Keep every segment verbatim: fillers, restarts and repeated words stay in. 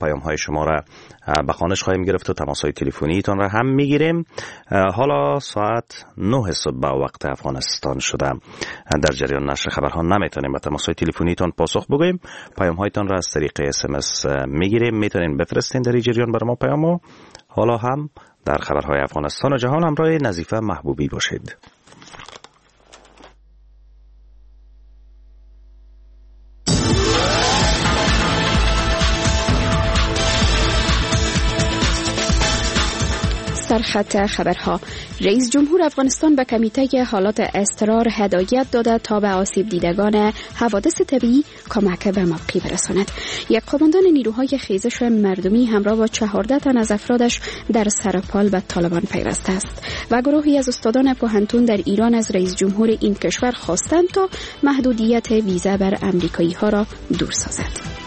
پیام های شما را به خوانش خواهیم گرفت و تماس های تلفنی تان را هم میگیریم. حالا ساعت نه صبح به وقت افغانستان شده. در جریان نشر خبرها نمیتونیم به تماس های تلفنی تان پاسخ بگوییم. پیام هایتان را از طریق اس ام اس میگیریم، میتونین بفرستین در این جریان برای ما پیامو. حالا هم در خبرهای افغانستان و جهان همراه نظیفه محبوبی باشید. سرخط خبرها. رئیس جمهور افغانستان به کمیته حالات اضطرار هدایت داده تا به آسیب دیدگان حوادث طبیعی کمک به موقع برساند. یک قماندان نیروهای خیزش مردمی همراه با چهارده تن از افرادش در سرپال به طالبان پیوسته است و گروهی از استادان پوهنتون در ایران از رئیس جمهور این کشور خواستند تا محدودیت ویزا بر امریکایی ها را دور سازد.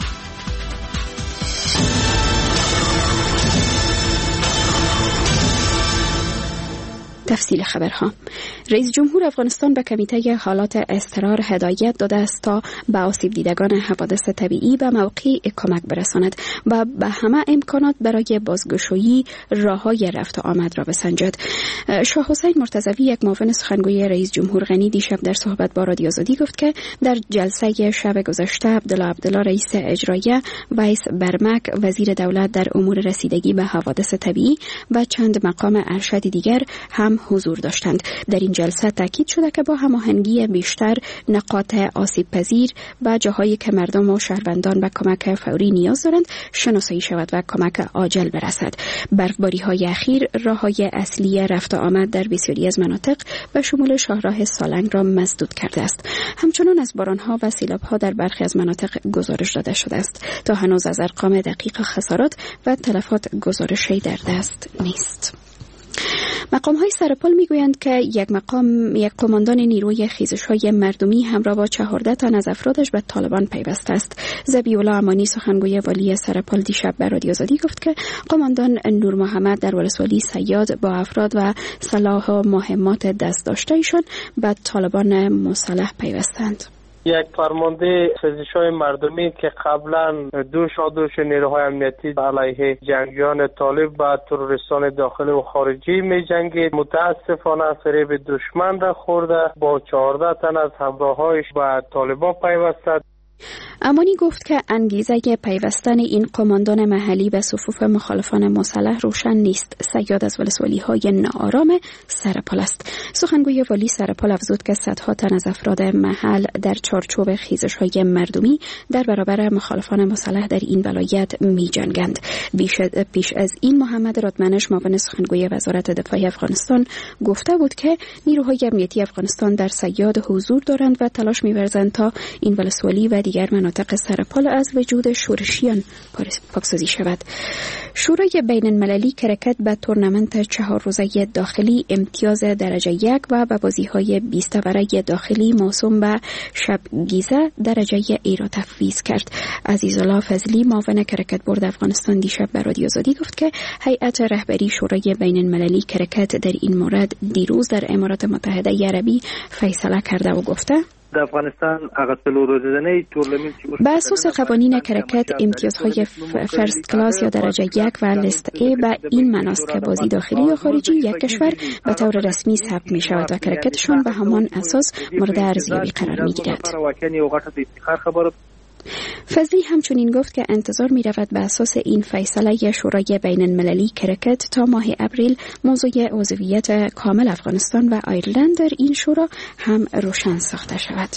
تفصیل خبرها. رئیس جمهور افغانستان به کمیته حالات اضطرار هدایت داده است تا به آسیب دیدگان حوادث طبیعی به موقع کمک برساند و به همه امکانات برای بازگشایی راههای رفت و آمد را بسنجد. شاه حسین مرتضوی، یک معاون سخنگوی رئیس جمهور غنی، دیشب در صحبت با رادیو آزادی گفت که در جلسه شب گذشته عبدالله عبدالله رئیس اجرایه، ویس برمک وزیر دولت در امور رسیدگی به حوادث طبیعی و چند مقام ارشد دیگر هم حضور داشتند. در این جلسه تاکید شده که با هماهنگی بیشتر نقاط آسیب پذیر و جاهایی که مردم و شهروندان به کمک فوری نیاز دارند شناسایی شود و کمک عاجل برسد. برفباری های اخیر راههای اصلی رفت و آمد در بسیاری از مناطق به شمول شاهراه سالنگ را مسدود کرده است. همچنان از بارانها و سیلابها در برخی از مناطق گزارش داده شده است. تا هنوز از ارقام دقیق خسارات و تلفات گزارشی در دست نیست. مقام های سرپال میگویند که یک مقام یک قماندان نیروی خیزش های مردمی همراه با چهارده تن از افرادش به طالبان پیوسته است. ذبیح‌الله امانی، سخنگوی والی سرپال، دیشب به رادیو آزادی گفت که قماندان نور محمد در ولسوالی صیاد با افراد و سلاح و مهمات دست داشته ایشان به طالبان مسلح پیوستند. یک فرمانده خیزش‌های مردمی که قبلا دوش آدوش نیروهای امنیتی علیه جنگیان طالب و تروریستان داخلی و خارجی می جنگید، متاسفانه فریب دشمن را خورده با چهارده تن از همراهایش به طالبان پیوسته. امانی گفت که انگیزه پیوستن این قماندان محلی به صفوف مخالفان مسلح روشن نیست. صیاد از ولسوالی های ناآرام سرپال است. سخنگوی والی سرپال افزود که صدها تن از افراد محل در چارچوب خیزش های مردمی در برابر مخالفان مسلح در این ولایت می جنگند. پیش از این محمد رادمنش، معاون سخنگوی وزارت دفاع افغانستان، گفته بود که نیروهای امنیتی افغانستان در صیاد حضور دارند و تلاش می ورزند تا این ولسوالی و دیگر مناطق سرپال از وجود شورشیان پاکسازی شود. شورای بین المللی کرکت به تورنمنت چهار روزه داخلی امتیاز درجه یک و به بازی‌های بیست برای داخلی موسوم به شبگیزه درجه ای را تفویض کرد. عزیزالله فضلی، معاون کرکت بورد افغانستان، دیشب به رادیو آزادی گفت که هیئت رهبری شورای بین المللی کرکت در این مورد دیروز در امارات متحده عربی فیصله کرده و گفته در افغانستان به اساس قوانین کرکت امتیازهای فرست کلاس یا درجه یک و لیست ای به این معناست که بازی داخلی یا خارجی یک کشور به طور رسمی ثبت می شود و کرکتشان به همان اساس مورد ارزیابی قرار می گیرد. فضلی همچنین گفت که انتظار می رود به اساس این فیصله شورای بین المللی کرکت تا ماه اپریل موضوع عضویت کامل افغانستان و آیرلند در این شورا هم روشن ساخته شود.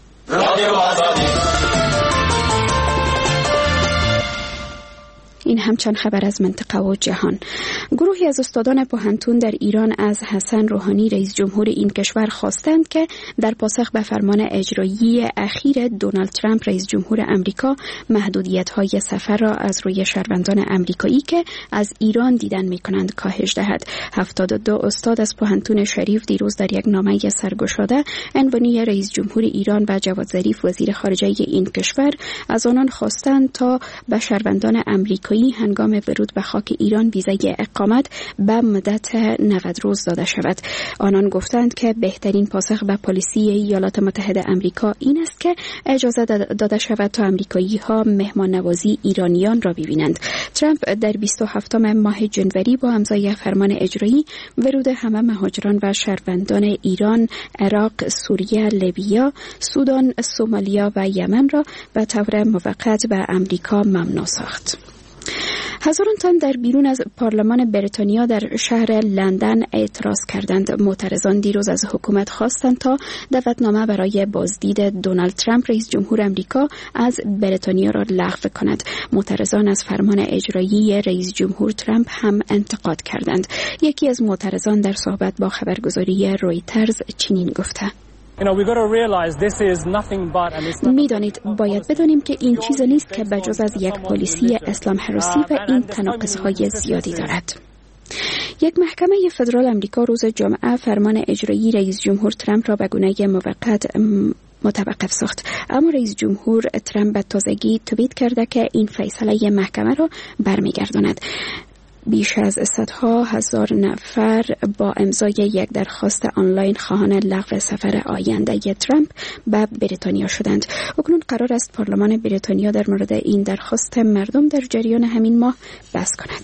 این همچنین خبر از منطقه و جهان. گروهی از استادان پوهنتون در ایران از حسن روحانی رئیس جمهور این کشور خواستند که در پاسخ به فرمان اجرایی اخیر دونالد ترامپ رئیس جمهور امریکا محدودیت‌های سفر را از روی شهروندان امریکایی که از ایران دیدن می‌کنند کاهش دهد. هفتاد و دو استاد از پوهنتون شریف دیروز در یک نامه سرگشاده عنوانی رئیس جمهور ایران و جواد ظریف وزیر خارجه این کشور از آنان خواستند تا به شهروندان امریکایی آمریکایی هنگام ورود به خاک ایران ویزای اقامت به مدت نود روز داده شود. آنان گفتند که بهترین پاسخ به پلیسی ایالات متحده آمریکا این است که اجازه داده شود تا آمریکایی ها مهمان نوازی ایرانیان را ببینند. ترامپ در بیست و هفتم ماه جنوری با امضای فرمان اجرایی ورود همه مهاجران و شهروندان ایران، عراق، سوریه، لیبیا، سودان، سومالیا و یمن را به طور موقت به آمریکا ممنوع ساخت. هزاران تن در بیرون از پارلمان بریتانیا در شهر لندن اعتراض کردند. معترضان دیروز از حکومت خواستند تا دعوتنامه برای بازدید دونالد ترامپ رئیس جمهور آمریکا از بریتانیا را لغو کند. معترضان از فرمان اجرایی رئیس جمهور ترامپ هم انتقاد کردند. یکی از معترضان در صحبت با خبرگزاری رویترز چنین گفته: میدانید باید بدانیم که این چیز نیست که بجز از یک پالیسی اسلام حراسی و این تناقض‌های زیادی دارد. یک محکمه فدرال آمریکا روز جمعه فرمان اجرایی رئیس جمهور ترامپ را به گونه موقت متوقف ساخت، اما رئیس جمهور ترامپ به تازگی توییت کرده که این فیصله محکمه را برمیگرداند. بیش از صدها هزار نفر با امضای یک درخواست آنلاین خواهان لغو سفر آینده ترامپ به بریتانیا شدند. اکنون قرار است پارلمان بریتانیا در مورد این درخواست مردم در جریان همین ماه بحث کند.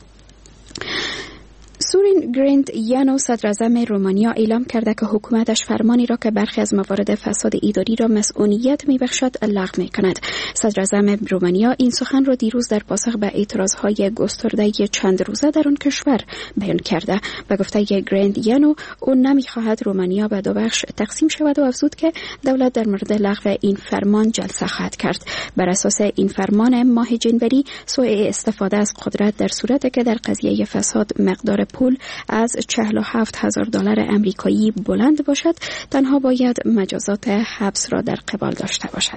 سورین گریندیانو صدر اعظم رومانیا اعلام کرده که حکومتش فرمانی را که برخی از موارد فساد اداری را مسئولیت می‌بخشد لغو می‌کند. صدر اعظم رومانیا این سخن را دیروز در پاسخ به اعتراضهای گسترده چند روزه در آن کشور بیان کرده. به گفته گریندیانو او نمی‌خواهد رومانیا به دو بخش تقسیم شود و افزود که دولت در مورد لغو این فرمان جلسه خواهد کرد. بر اساس این فرمان ماه جنوری سوء استفاده از قدرت در صورتی که در قضیه فساد مقدار پول از چهل و هفت هزار دلار امریکایی بلند باشد تنها باید مجازات حبس را در قبال داشته باشد.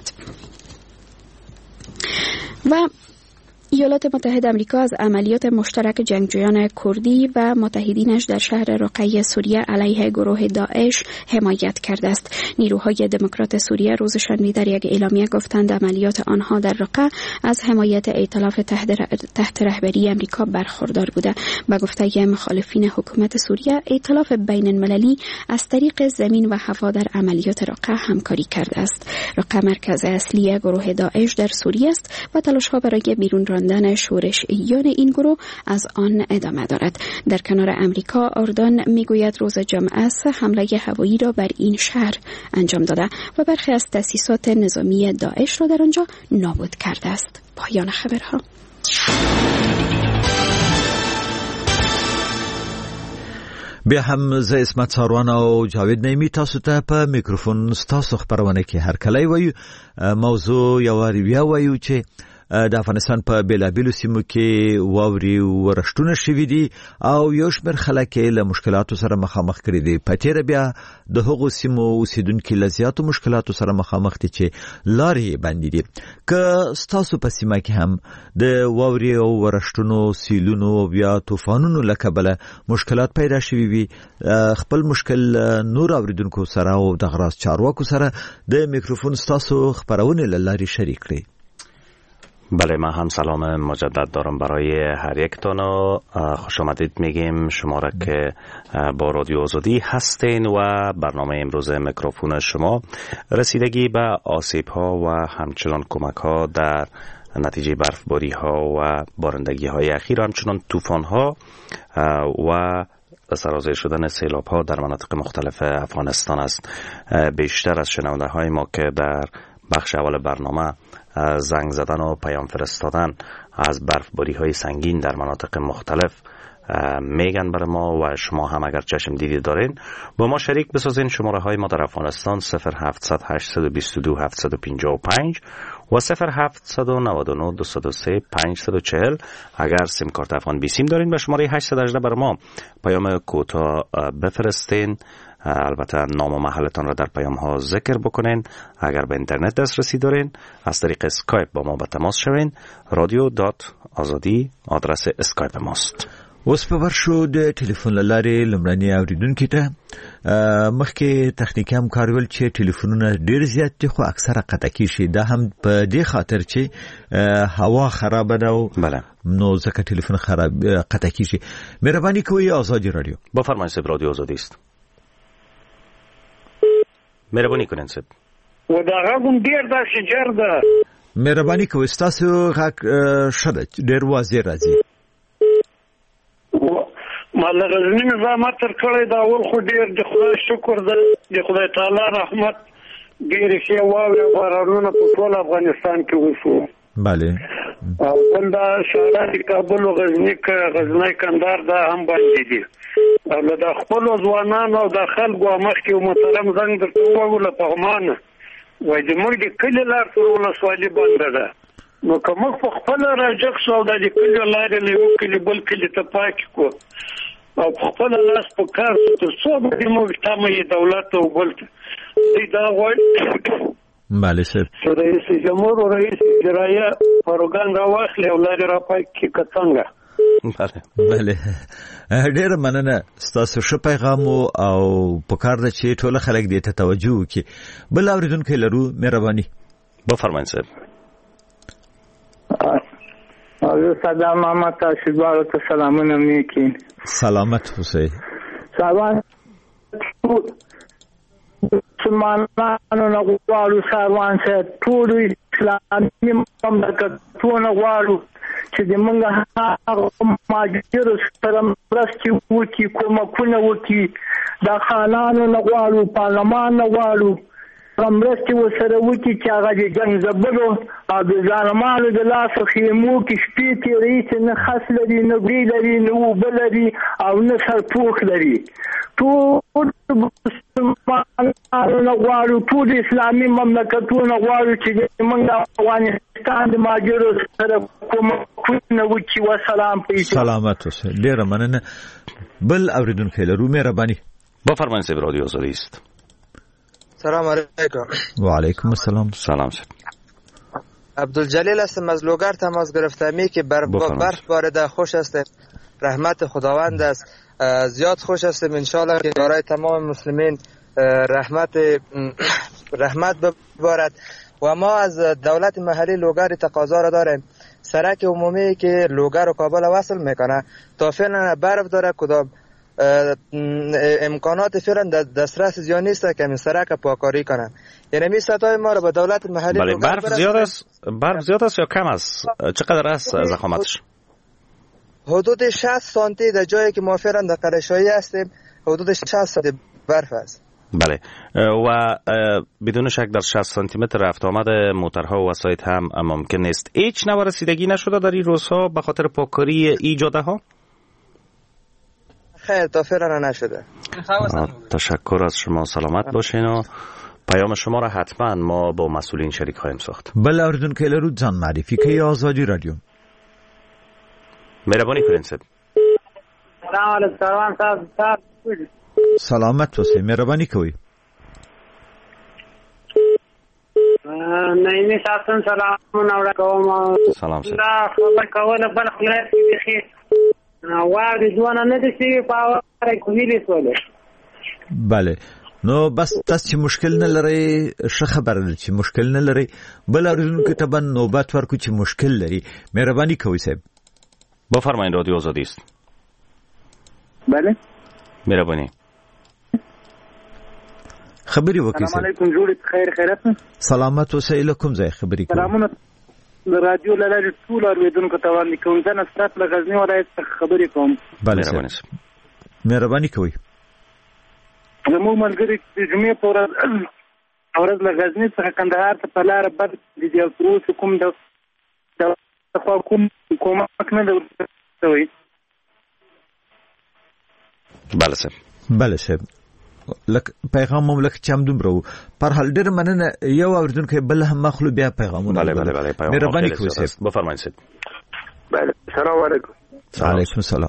و ایالات متحده آمریکا از عملیات مشترک جنگجویان کردی و متحدینش در شهر رقه سوریه علیه گروه داعش حمایت کرده است. نیروهای دموکرات سوریه روز شنبه در یک اعلامیه گفتند عملیات آنها در رقه از حمایت ائتلاف تحت رهبری آمریکا برخوردار بوده. به گفته مخالفین حکومت سوریه، ائتلاف بین المللی از طریق زمین و هوا در عملیات رقه همکاری کرده است. رقه مرکز اصلی گروه داعش در سوریه است و تلاش‌ها برای بیرون راندن شورشیان این گروه از آن ادامه دارد. در کنار امریکا، اردن میگوید روز جمعه سه حمله هوایی را بر این شهر انجام داده و برخی از تأسیسات نظامی داعش را در آنجا نابود کرده است. پایان خبرها. بیا هم زه اسمت ساروان او جاوید نیمی تاسو ته په میکروفون ستاسو خبرونه کې هر کله وایو موضوع یو ریویا وایو چې د افغانستان په بیلابیلو سیمو کې واوري ورښتونه شوي دي او یو شمېر خلک له مشکلاتو سره مخامخ کړي دي. په تېره بیا د هغو سیمو اوسیدونکي له زیاتو مشکلاتو سره مخامخ دي چې لارې بندې دي. که ستاسو په سیمه کې هم د واوري او ورښتونو، سیلونو او بیا طوفانونو له کبله مشکلات پیدا شوي وي، خپل مشکل نور اوریدونکو سره او د غراس چارواکو سره د میکروفون ستاسو خبرونه له لارې شریک کړئ. بله، من هم سلام مجدد دارم برای هر یک تانو. خوش آمدید میگیم شما را که با رادیو آزادی هستین و برنامه امروز میکروفون شما رسیدگی به آسیب ها و همچنان کمک ها در نتیجه برفباری ها و بارندگی های اخیر، همچنان طوفان ها و سرازیر شدن سیلاب ها در مناطق مختلف افغانستان است. بیشتر از شنونده های ما که در بخش اول برنامه زنگ زدن و پیام فرستادن از برفباری های سنگین در مناطق مختلف میگن برای ما و شما هم اگر چشم دیدی دارین با ما شریک بسازین. شماره های ما در افغانستان صفر هفتصد هشتصد و بیست و دو هفتصد و پنجاه و پنج و صفر هفتصد و نود و نه دویست و سه پانصد و چهل. اگر سیم کارت افغان بی سیم دارین به شماره هشتصد و هجده برای ما پیام کوتاه بفرستین. البته نام و محلتان را در پیام ها ذکر بکنین. اگر به اینترنت دسترسی دارین از طریق اسکایپ با ما به تماس شوین. رادیو دات آزادی آدرس اسکایپ ماست. اوس په ورشو د ټلیفون لارې لمړني اوریدونکو ته مخکې تخنیکی همکارول چې ټلیفونونه ډیر زیات دي خو اکثره قطع کیږي دا هم په دې خاطر چې هوا خراب ده او بله نو ځکه ټلیفون خراب قطع کیږي. مهرباني کوئ آزادی رادیو. بفرمایید صاحب رادیو آزادی است. مهرباني کنین صاحب. و دا غږ ډیر داسې جر ده. مهرباني کوئ تاسو غږ شته ډیر واضح راځي. مال غزنی نظامت تر کړی دا ول خو ډیر د خدای شکر ده د خدای تعالی رحمت ډیر ښه واوره بارانونه په ټول افغانستان کې وشو. بله او بل دا شهرات کابل او غزنی ک غزنی کندهار دا هم باندې دي او دا خپل ځوانان او د خلکو مخکې محترم زنګ درته وګوله په مانه وای د موږ کله لار ټول ولسوالي باندې ده نو کوم په خپل راجک سو د کله لارې له کله بل کله ته پاک کو او خپل لاس په کار ته څو به موږ تامه دولت او بل دې دا وای بله سر رئیس جمهور او رئیس اجرایه پروګرام راوخلی او لارې را پاک کی کڅنګه. بله ډیر مننه ستاسو ښه پیغام او په کار ده چې ټول خلک دې ته توجه وکړي. بل اوریدونکي لرو مهرباني. بفرمایئ صاحب. او صدام محمد تاشیبارو ته سلامونه میکنم. سلامت حسین. سلام مسلمانانو نغوالو ساروان سه ټول اسلامي مملکتونه غواړو چې د موږ هغه ماجر سره مرستې وکړي کومکونه وکړي د خانانو نغواړو پارلمان نغواړو مرستې ورسره وکړي چې هغه د جنګ زبرو او د ظالمانو د لاسه خیمو کې شپې تېروي چې نه خس لري نه ګوی لري نه اوبه لري او نه سرپوښ لري. ټول مسلمانانو غواړو ټول اسلامي مملکتونه غواړو چې موږ افغانستان د ماجرو سره کومکونه وکړي. وسلام. سلامت اوسئ. ډیره مننه. بل اوریدونکی لرو مهرباني. بفرمایئ صاحب رادیو آزادی است. سلام علیکم. و علیکم السلام. سلام صاحب. عبدالجلیل هستم از لوگر تماس گرفتمی که بر برف بارده. خوش است، رحمت خداوند است، زیاد خوش هستیم انشالله که برای تمام مسلمین رحمت رحمت ببارد. و ما از دولت محلی لوگر تقاضا را داریم سرک عمومی که لوگر و کابل وصل میکنه تا فعلا برف داره کدام امکانات فعلا دسترس زیاد نیست که این سرک پاکاری کنن. یعنی می ستای ما رو به دولت محلی بله برف زیاد است برف زیاد است یا کم است؟ چقدر است ضخامتش؟ حدود شصت سانتی در جایی که ما فعلا در قرشایی هستیم حدود شصت سانتی برف است. بله و بدون شک در شصت سانتی متر رفت آمد موترها و وسایط هم ممکن نیست. هیچ نوع رسیدگی نشده در این روزها به خاطر پاکاری این جاده ها؟ خیر تا فعلا نشده. تشکر از شما، سلامت باشین و پیام شما را حتما ما با مسئولین شریک خواهیم ساخت. بله اردن که لرو جان معرفی که آزادی رادیو. مهربانی کنین صاحب. سلام علیکم. سلام سلامت باشه. مهربانی کوي. نه نه تاسو سلام نو راکوم. سلام صاحب. دا خبر کوله بل خلاص دي واړې ځوانه نه دي چې پاوره کوي سوله. بله نو بس تاسو چې مشکل نه لري ښه خبره ده چې مشکل نه لري بل اورونکو ته به نوبت ورکو چې مشکل لري. مهرباني کوئ صاحب. بفرمایید رادیو آزادی است. بله مهربانی. خبري وکړئ. السلام علیکم جوړ خیر خیرت. سلامت اوسئ. لکم ځای خبري کوم. سلامونه رادیو لاله ټول اوریدونکو ته وړاندې کوم. زه نصرت له غزنی ولایت څخه خبرې کوم. بله مهرباني. مهرباني کوئ. زموږ ملګری د جمعې په ورځ ورځ له غزنی څخه کندهار ته په لاره بد دي او تر اوسه کوم د د کوم کومک نه دی. بله صاحب. بله صاحب. لک پیغام مملک چم دومره پر حال ډېر مننه. یو اوریدونکو بل هم مخلو بیا پیغامونه. بله بله بله پیغام. مهرباني کوئ صاحب. بفرمایئ صاحب. بله سلام علیکم. علیکم السلام.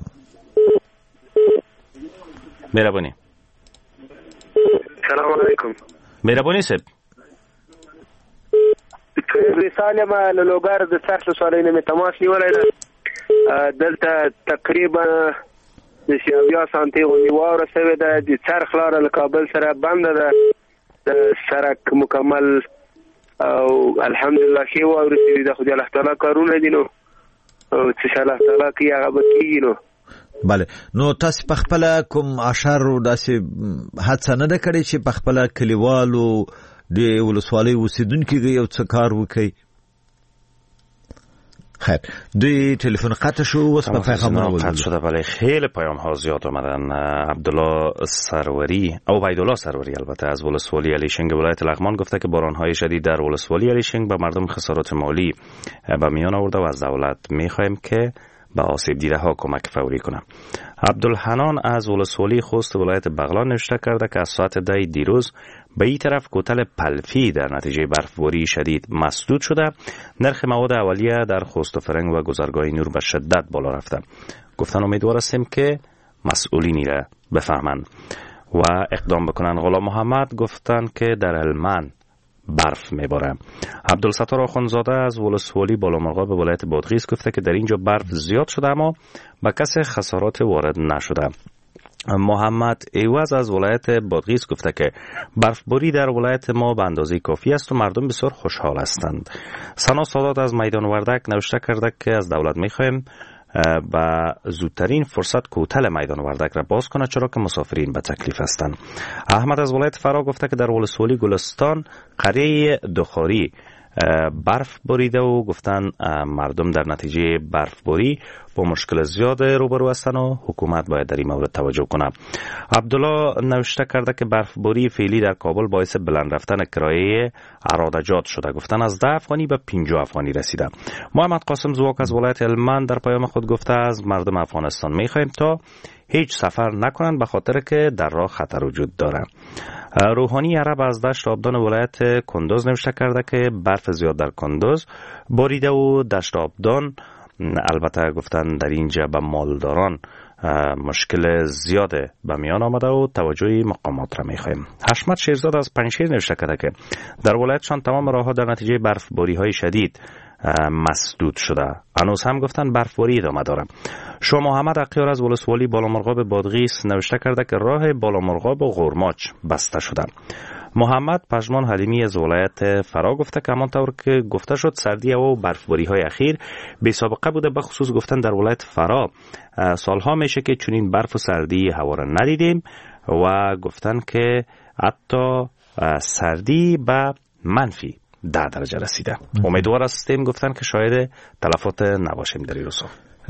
مهربانی. سلام علیکم. مهربانی صاحب. رساله ما له لوګر د څرخ سوالینه می تماس نیولای ده دلته تقریبا د شاویا سانتي غونډه واوره شوې ده. د څرخ لاره له کابل سره بنده ده، د سرک مکمل او الحمدلله شی واوره شوې ده. خو د الله تعالی کارونه دي، نو چې الله تعالی کوي هغه به کیږي. نو بله، نو تاسو په خپل کوم اشعار داسې هڅه نه ده کړې چې په خپل کلیوالو د ولسوالۍ اوسیدونکو یو څه کار وکړي؟ خیر، دوی تلفن قطع شو، واسه به پیغام قطع شده. بله، خیلی پیام ها زیاد آمدن. عبدالله سروری او عبیدالله سروری البته از ولسوالی علیشنگ ولایت لغمان گفته که باران های شدید در ولسوالی علیشنگ به مردم خسارات مالی به میان آورده و از دولت میخوایم که به آسیب دیده ها کمک فوری کنه. عبدالحنان از ولسوالی خوست ولایت بغلان نوشته کرده که از ساعت ده دیروز به این طرف کوتل پلفی در نتیجه برفباری شدید مسدود شده. نرخ مواد اولیه در خوست و فرنگ و گذرگاه نور به شدت بالا رفته. گفتن امیدوار هستیم که مسئولینی را بفهمن و اقدام بکنن. غلام محمد گفتن که در هلمند برف میباره. عبدالستار آخوندزاده از ولسوالی بالامرغاب به ولایت بادغیس گفته که در اینجا برف زیاد شده اما به کسی خسارات وارد نشده. محمد ایواز از ولایت بادغیس گفته که برفباری در ولایت ما به اندازه کافی است و مردم بسیار خوشحال هستند. سنا سادات از میدان وردک نوشته کرده که از دولت میخوایم با زودترین فرصت کوتل میدان وردک را باز کنه، چرا که مسافرین به تکلیف هستند. احمد از ولایت فرا گفته که در ولسوالی گلستان قریه دخاری برف بریده و گفتن مردم در نتیجه برفباری با مشکل زیاد روبرو هستند و حکومت باید در این مورد توجه کنه. عبدالله نوشته کرده که برفباری فعلی در کابل باعث بلند رفتن کرایه عرادجات شده. گفتن از ده افغانی به پنجاه افغانی رسیده. محمد قاسم زواک از ولایت هلمند در پیام خود گفته از مردم افغانستان میخوایم تا هیچ سفر نکنند به خاطر که در راه خطر وجود داره. روحانی عرب از دشت آبدان ولایت کندوز نوشته کرده که برف زیاد در کندوز باریده و دشت آبدان البته گفتن در اینجا به مالداران مشکل زیاد به میان آمده و توجه مقامات را میخوایم. حشمت شیرزاد از پنجشیر نوشته کرده که در ولایتشان تمام راهها در نتیجه برفباری های شدید مسدود شده. هنوز هم گفتن برفباری ادامه داره. شما محمد اقیار از ولسوالی بالامرغاب بادغیس نوشته کرده که راه بالامرغاب و غرماچ بسته شده. محمد پژمان حلیمی از ولایت فرا گفته که همانطور که گفته شد سردی و برفباری های اخیر بی سابقه بوده. به خصوص گفتن در ولایت فرا سالها میشه که چنین برف و سردی هوا را ندیدیم و گفتن که حتی سردی به منفی ده درجه رسیده. امیدوار هستیم گفتن که شاید تلفات نباشیم در این روزها.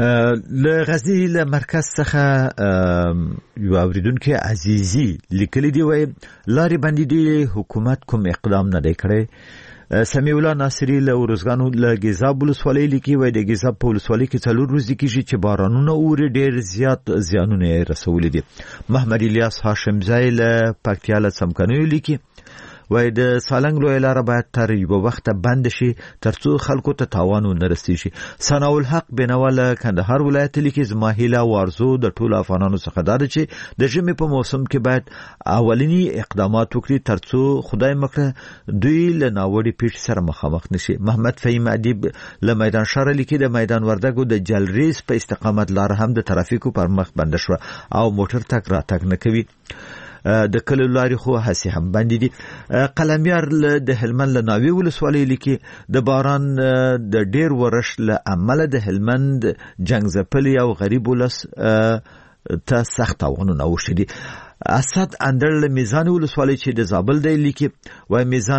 لغزنی لمرکز څخه یو اوریدونکو عزیزی لیکلی دی وای لارې باندې دی حکومت کوم اقدام نه دی کړی. سمیع الله ناصری له ورزګانو له ګیزاب ولسوالۍ لیکي وای د ګیزاب په ولسوالۍ کې څلور ورځې کېږي چې بارانونه اوري ډېر زیات زیانونه رسولي دي. محمد الیاس هاشمزی له پکتیا له څمکنیو لیکي وای د سالنګ لوی لار باید تر یو وخت بند شي ترڅو خلکو ته تاوان ونه رسیږي. ثناء الحق بنواله کندهار ولایت لیکي زماهیلا وارزو د ټول افغانانو څخه دا چې د ژمي په موسم کې باید اولینی اقدامات وکړي ترڅو خدای مکړه دوی له ناوړي پیښې سره مخامخ نشي. محمد فهیم ادیب له میدان شهر لیکي د میدان وردګو د جلریز په استقامت لار هم د ترافیکو پر مخ بند شو او موټر تک را تک نه کوي. د کلو لارې خو هسې هم باندې دي. قلمیار د هلمند له ناوې ولسوالۍ لیکي د باران د ډېر ورش له امله د هلمند جنګ ځپلي او غریب ولس ته سخت تاوانونه وشوي دي. اسد اندر له میزان ولسوالۍ چې د زابل دی لیکي وای میزان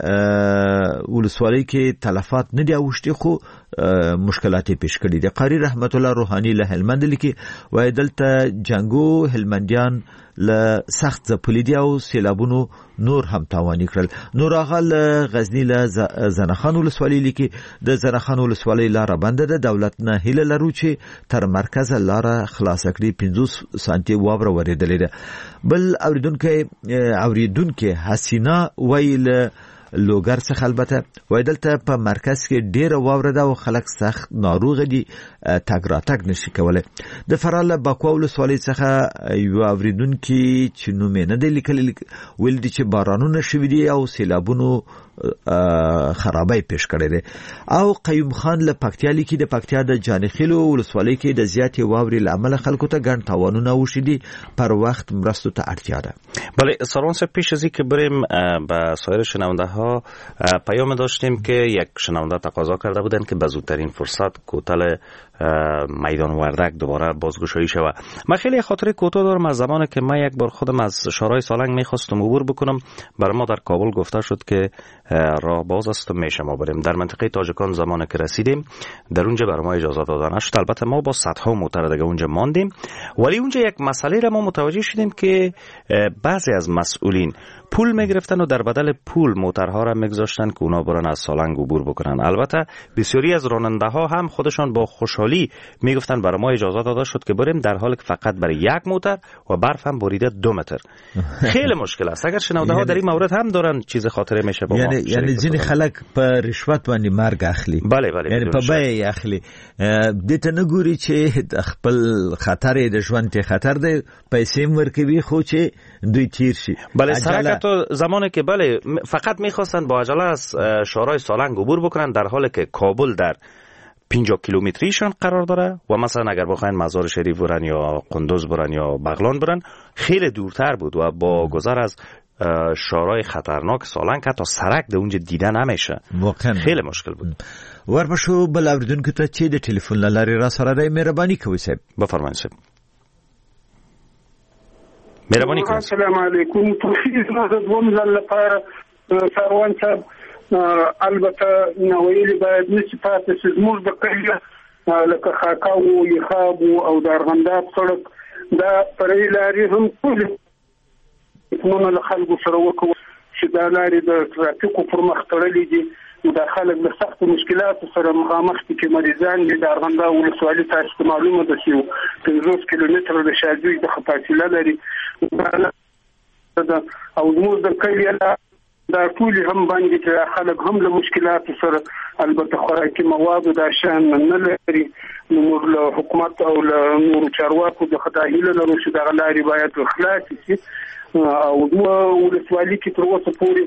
ولسوالۍ کې تلفات نه دی اوشتي خو مشکلات پیش کړي دي. قاری رحمت الله روحانی له هلمند لیکي وای دلته جنگو هلمندیان له سخت ځپلي دي او سیلابونو نور هم تاوان کړل. نور اغل غزنی له زنخان ولسوالۍ لیکي د زنخان ولسوالۍ لار بند ده. دولت نه هله لرو چې تر مرکز لار خلاص کړي. پنځوس سانتي واوره ورېدلې ده. بل اوریدونکو اوریدونکو حسینا ویل لوګر څخه البته وای دلته په مرکز کې ډیره واوره ده او خلک سخت ناروغ دي تګ را تګ نشي کولای. د فرال باکو ولسوالۍ څخه یو اوریدونکو چې نوم نه دی لیکل ویل دي چې بارانونه شوي دي او سیلابونو خرابای پیش کړی دی. او قیوم خان له پکتیا لیکي د پکتیا د جانخیلو ولسوالۍ کې د زیاتې واورې له امله خلکو ته ګڼ تاوانونه وشي دي، پر وخت مرستو ته اړتیا ده. بله سروان صاحب، پیش از اینکه بریم به سایر شنونده ها پیام داشتیم که یک شنونده تقاضا کرده بودن که به زودترین فرصت کوتل میدان وردک دوباره بازگشایی شود. من خیلی خاطره کوتاه دارم از زمانی که من یک بار خودم از شورای سالنگ میخواستم عبور بکنم، برای ما در کابل گفته شد که راه باز است و میشه ما بریم. در منطقه تاجکان زمانی که رسیدیم در اونجا برای ما اجازه دادن نشد. البته ما با صدها موتر دیگه اونجا ماندیم، ولی اونجا یک مسئله را ما متوجه شدیم که بعضی از مسئولین پول میگرفتن و در بدل پول موترها را میگذاشتن که اونا برن از سالنگ عبور بکنن. البته بسیاری از راننده ها هم خودشان با خوشحالی میگفتن برای ما اجازه داده شد که بریم، در حالی که فقط برای یک موتر و برف هم بریده دو متر. خیلی مشکل است. اگر شنونده ها در این مورد هم دارن چیز خاطره میشه با ما. یعنی یعنی ځینې خلک په رشوت باندې مرګ اخلي. بله بله. یعنی په بیه اخلي. دته نه ګوري چې خپل خطر د ژوند ته خطر دی، پیسې ورکوي خو چې دوی تیر شي. بله سرکه تو زمانی که بله فقط میخواستن با عجله از شورای سالنگ عبور بکنن، در حالی که کابل در پنجاه کیلومتریشان قرار داره و مثلا اگر بخواین مزار شریف برن یا قندوز برن یا بغلان برن خیلی دورتر بود و با گذر از شورای خطرناک سالنگ حتی سرک در اونجا دیده نمیشه. واقعا خیلی مشکل بود. ورپسو بل اوریدونکو ته چې د ټلیفون له لارې را سره دی مهرباني کوئ صاحب. بفرمایئ صاحب. مهرباني کوئ. السلام علیکم. توفیق زما د دوم ځل لپاره سروان صاحب البته نوویل باید نشي پاتې چې زموږ د کلیه لکه خاکاو یخاب او د ارغنداب سړک دا پرې لارې هم ټولې مونږ له خلکو سره وکړو چې دا لارې د ترافیکو پر مخ تړلې دي، دا خلک له سخت مشکلاتو سره مخامخ دي چې مریضان دي. د ارغنداب ولسوالۍ تاسو معلومه ده چې پنځوس کیلومتره د شاجوی د فاصله لري او زموږ د کلیه دا ټول هم باندې چې خلک هم له مشکلاتو سره البته خوراکي مواد د شان نه لري. نو له حکومت او له نور چارواکو د خدای له لرو چې دا لارې باید خلاص شي او ولسوالۍ کې تر اوسه پورې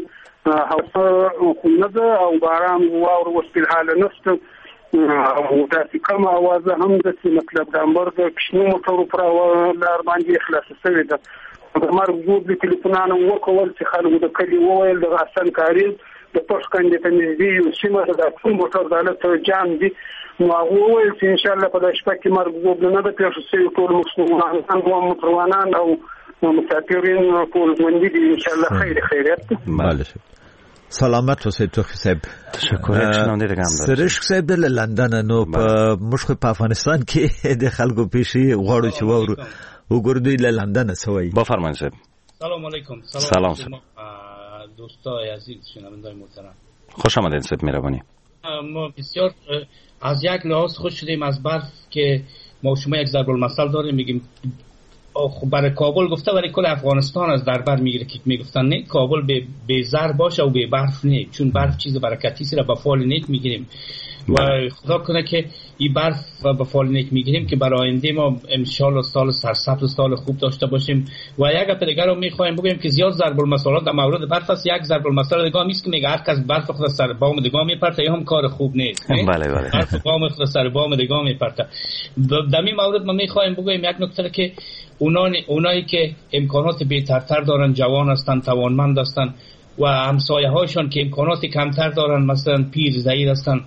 هوا نه ده او باران واور وسپیل حاله نشته او تاسو کوم اوازه هم د مطلب د امر د کښنو موټرو پر لار باندې خلاص شوی ده. د مرګ زود د ټلیفونانو وکول چې خلکو د کلی وویل د غسن کاری د پښکند ته نږدې یو سیمه د ټول موټر دالت جام دي. نو هغه وویل چې ان شاء الله په داسې پکې مرګ زود نه ده پیښ شي. ټول مسلمانان او موټروانان او مسافرین ټول باندې دي ان شاء الله خیر خیرات. بله سلامت اوسئ توفیق صاحب. تشکر. شنونده دیگه هم دارم. سرشک صاحب د لندن نو په مشخ په افغانستان کې د خلکو پیشي غواړو چې وورو وګوردی له لندن سوی. بفرمایید صاحب. سلام علیکم. سلام شما دوستای عزیز شنوندگان محترم. خوش آمدید صاحب. مهربانی. ما بسیار از یک لحاظ خوش شدیم از برف که ما شما یک ضرب المثل داریم میگیم برای کابل گفته برای کل افغانستان از در بر میگیره که میگفتن نه کابل به به زر باشه و به برف نه، چون برف چیز برکتی است را به فال نیک میگیریم و خدا کنه که این برف به فال نیک میگیریم که برای آینده ما ان شاء الله سال سرسبز سال خوب داشته باشیم. و یک اپ دیگه رو میخوایم بگیم که زیاد ضرب المثل در مورد برف است. یک ضرب المثل دیگه نیست که میگه هر کس برف خود سر بام دیگه میپرته، این هم کار خوب نیست. بله بله. برف بام خود سر بام دیگه میپرته. در این مورد ما میخوایم بگیم یک نکته که اونانی اونایی که امکانات بهترتر دارن، جوان هستن، توانمند هستن و همسایه هاشون که امکانات کمتر دارن، مثلا پیر ضعیف هستن،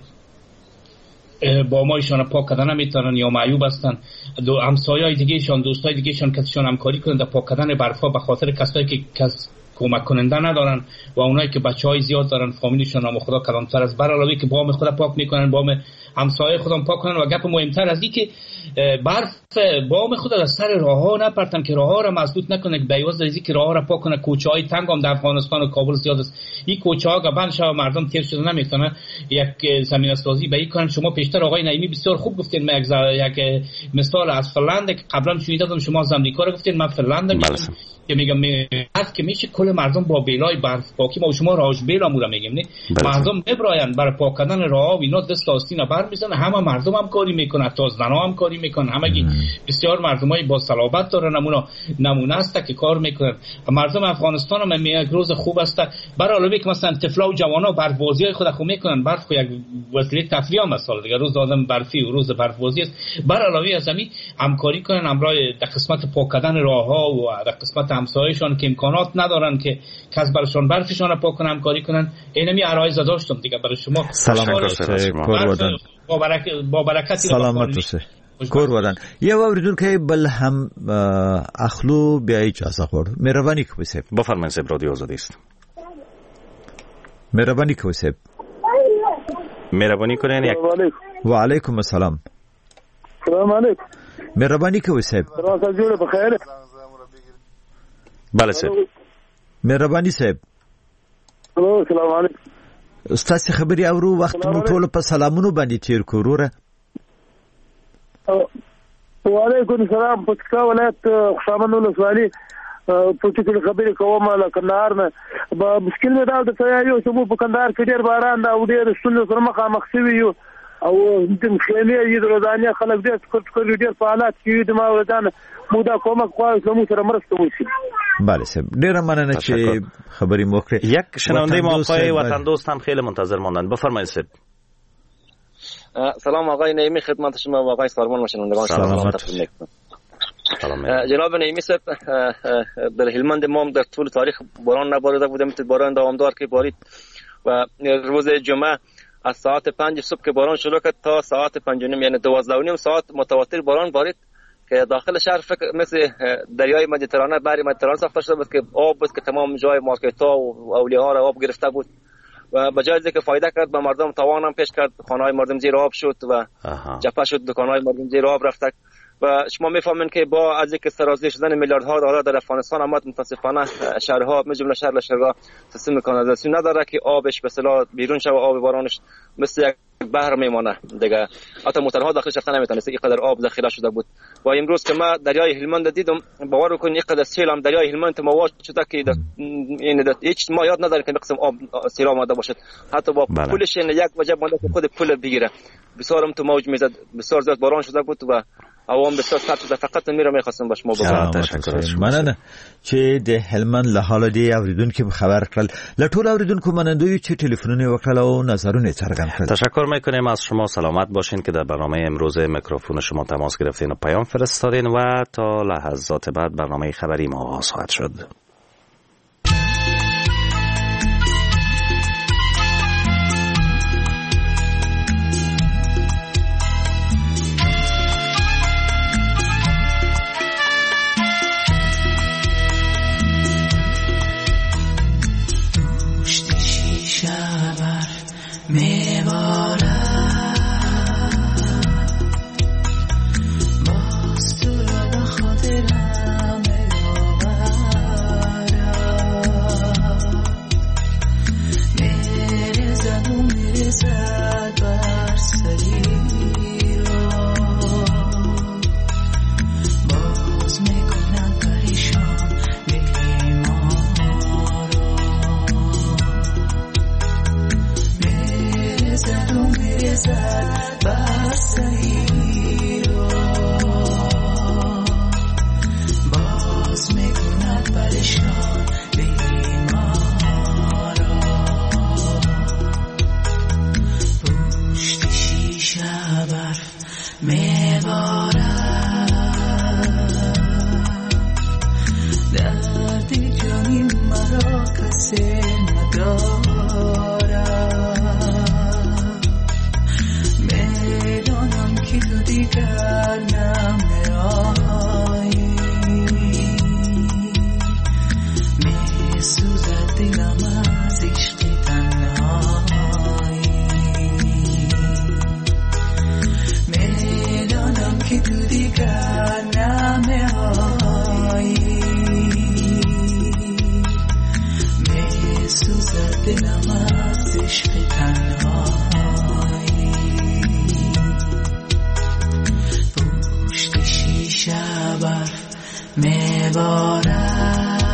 با مایشان پاک کردن نمیتونن یا معیوب هستن، دو همسایه‌های دیگهشون، دوستای دیگهشون کسشون همکاری کنن در پاک کردن برفا به خاطر کسایی که کس کمک کننده ندارن و اونایی که بچهای زیاد دارن فامیلشون هم خدا کلانتر از بر علاوه که بام خدا پاک میکنن، بام همسایه خودم پاک کنن و گپ مهمتر از این که برف بام خود از سر راهها نپرتن که راهها را مسدود نکنه، که بیواز ریزی که راهها را پاک کنه. کوچه‌های تنگ هم در افغانستان و کابل زیاد است. این کوچه‌ها گبن شو مردم تیر شده نمیتونن یک زمین سازی به این کنن. شما پیشتر آقای نعیمی بسیار خوب گفتین، من یک مثال از فنلند که قبلا شنیده بودم شما از آمریکا رو گفتین، من فنلند میگم که میگم هست که میشه کل مردم با بیلای برف پاکی ما و شما راج بیل امورا میگیم نه مردم میبراین برای پاک کردن راه و اینا دست آستینا بر میزنن همه مردم هم کاری میکنن تا زنا هم کاری میکنن همگی بسیار مردمای با صلابت دارن نمونه نمونه است که کار میکنن مردم افغانستان هم یک روز خوب است برای علاوه که مثلا طفلا و جوانا برف بازی خود خو میکنن برف خو یک وسیله تفریح هم است دیگه روز آدم برفی و روز برف بازی است برای علاوه از همین همکاری کنن امرای در قسمت پاک کردن راهها و در قسمت همسایه‌شان که امکانات ندارن که کس برشون برفشان پاک کنن همکاری کنن اینمی عرایض داشتم دیگه برای شما سلام با برکت با برکت سلامت باشه کور ودان یو اوریدونکو بل هم اخلو بیا اجازه غواړو مهرباني کوئ صاحب بفرمایئ صاحب رادیو آزادی است مهرباني کوئ صاحب مهرباني کنین یک و علیکم السلام سلام علیکم مهرباني کوئ صاحب راځه جوړه بخیر بله صاحب مهرباني صاحب الو سلام علیکم استاد خبري اورو وخت مو ټول په سلامونو باندې تیر کوروره وعلیکم السلام پکتیکا ولایت خوشامند ولسوالي پکتیکا خبرې کوم له کندهار نه مشکل مې دا د یو چې مو په کندهار کې ډېر باران دا او ډېر ستونزې سره مخامخ شوي یو او د خیمې یې د ودانۍ خلک ډېر څکر ډېر په حالات کې د ما ودانه مو دا کومک غواړي چې موږ سره مرسته وشي بله صاحب ډېر مننه چې خبرې مو کړې یک شنونده ما آقای وطن دوست هم خیلی منتظر ماندن بفرمایید صاحب سلام آقای نعیمی خدمت شما و آقای سارمان شنوندگان سلام سلام جناب نعیمی صاحب در هلمند ما در طول تاریخ باران نباریده بوده مثل باران دوامدار که بارید و روز جمعه از ساعت پنج صبح که باران شروع کرد تا ساعت پنج و نیم یعنی دوازده و نیم ساعت متواتر باران بارید که داخل شهر فکر مثل دریای مدیترانه بحر مدیترانه ساخته شده بود که آب بود که تمام جای مارکت ها و اولیاء را آب گرفته بود و به جای اینکه فایده کرد به مردم تاوان هم پیش کرد خانه‌های مردم زیر آب شد و جپه شد دکان‌های مردم زیر آب رفت و شما میفهمین که با از اینکه سرازیر شدن میلیاردها دلار در افغانستان آمد متاسفانه شهرها من جمله شهر لشکرگاه سیستم کانالیزاسیون نداره که آبش به اصطلاح بیرون شه و آب بارانش مثل یک بحر میمانه دیگه حتی موترها داخلش رفتن نمیتونست اینقدر آب ذخیره شده بود و امروز که ما دریای هلمند دیدم باور کنید اینقدر سیل هم دریای هلمند مواد شده که این هیچ ما یاد نداره که قسم آب سیل آمده باشد حتی با بله. پولش یک وجب مونده که خود پول بگیره بسیار هم تو موج میزد بسیار زیاد باران شده بود و عوام بسیار سخت شده فقط میرم میخواستم باش ما بگم تشکر مننه چې د هلمند له حاله دی اوریدونکو خبر کړل له ټول اوریدونکو منندوی چې ټلیفونونه وکړل او نظرونه څرګند کړل تشکر میکنیم از شما سلامت باشین که در برنامه امروز میکروفون شما تماس گرفتین و پیام فرستادین و تا لحظات بعد برنامه خبری ما آغاز خواهد شد. میبارد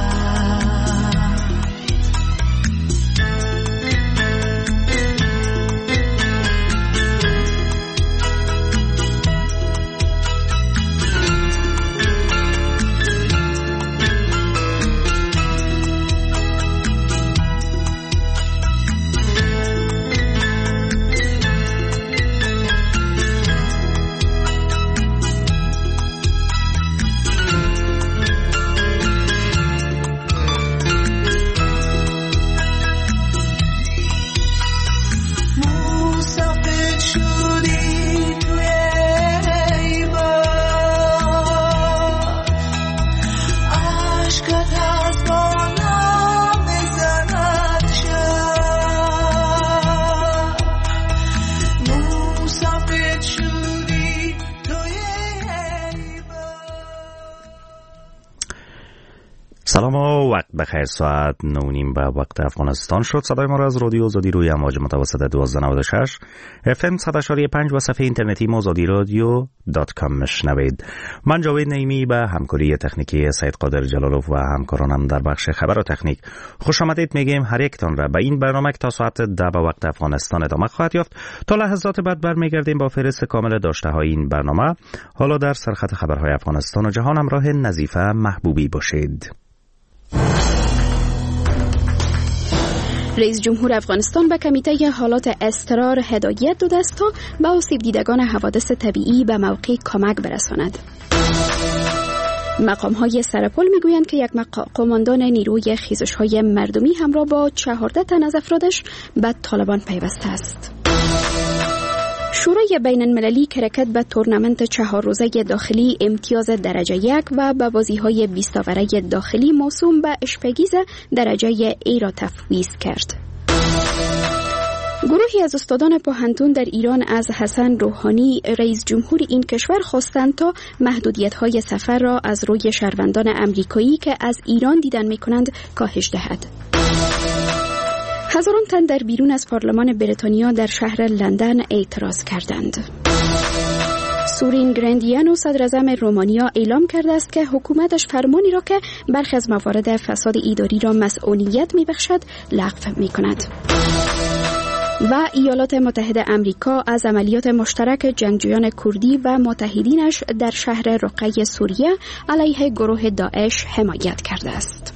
سلام و وقت بخیر. ساعت نه نیم به وقت افغانستان شد. صدای ما را از رادیو آزادی روی امواج متوسط دوازده نود و شش اف ام صد و شش و پنج و صفحه اینترنتی آزادی رادیو دات کام مشنوید. من جاوید نعیمی به همکاری تکنیکی سید قادر جلالوف و همکارانم در بخش خبر و تکنیک خوش آمدید میگیم. هر یکتان را به این برنامه تا ساعت ده به وقت افغانستان ادامه خواهد یافت. تا لحظات بعد برمیگردیم با فهرست کامل داشته های این برنامه. حالا در سرخط خبرهای افغانستان و جهان همراه نظیفه محبوبی باشید. رئیس جمهور افغانستان به کمیته حالات اضطرار هدایت داده است تا به آسیب دیدگان حوادث طبیعی به موقع کمک برساند. مقام‌های سرپل میگویند که یک قماندان نیروی خیزش‌های مردمی همراه با چهارده تن از افرادش به طالبان پیوسته است. شورای بین المللی کرکت به تورنمنت چهار روزه داخلی امتیاز درجه یک و به بازی‌های بیست اوره داخلی موسوم به اشپگیز درجه ای را تفویض کرد. گروهی از استادان پوهنتون در ایران از حسن روحانی رئیس جمهور این کشور خواستند تا محدودیت‌های سفر را از روی شهروندان امریکایی که از ایران دیدن می‌کنند کاهش دهد. هزاران تن در بیرون از پارلمان بریتانیا در شهر لندن اعتراض کردند. سورین گراندیانو صدر اعظم رومانیا اعلام کرده است که حکومتش فرمانی را که برخی از موارد فساد اداری را مسئولیت می‌بخشد لغو می‌کند. و ایالات متحده آمریکا از عملیات مشترک جنگجویان کردی و متحدینش در شهر رقه سوریه علیه گروه داعش حمایت کرده است.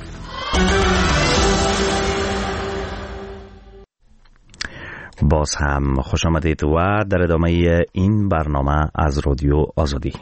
باز هم خوش آمدید و در ادامه این برنامه از رادیو آزادی.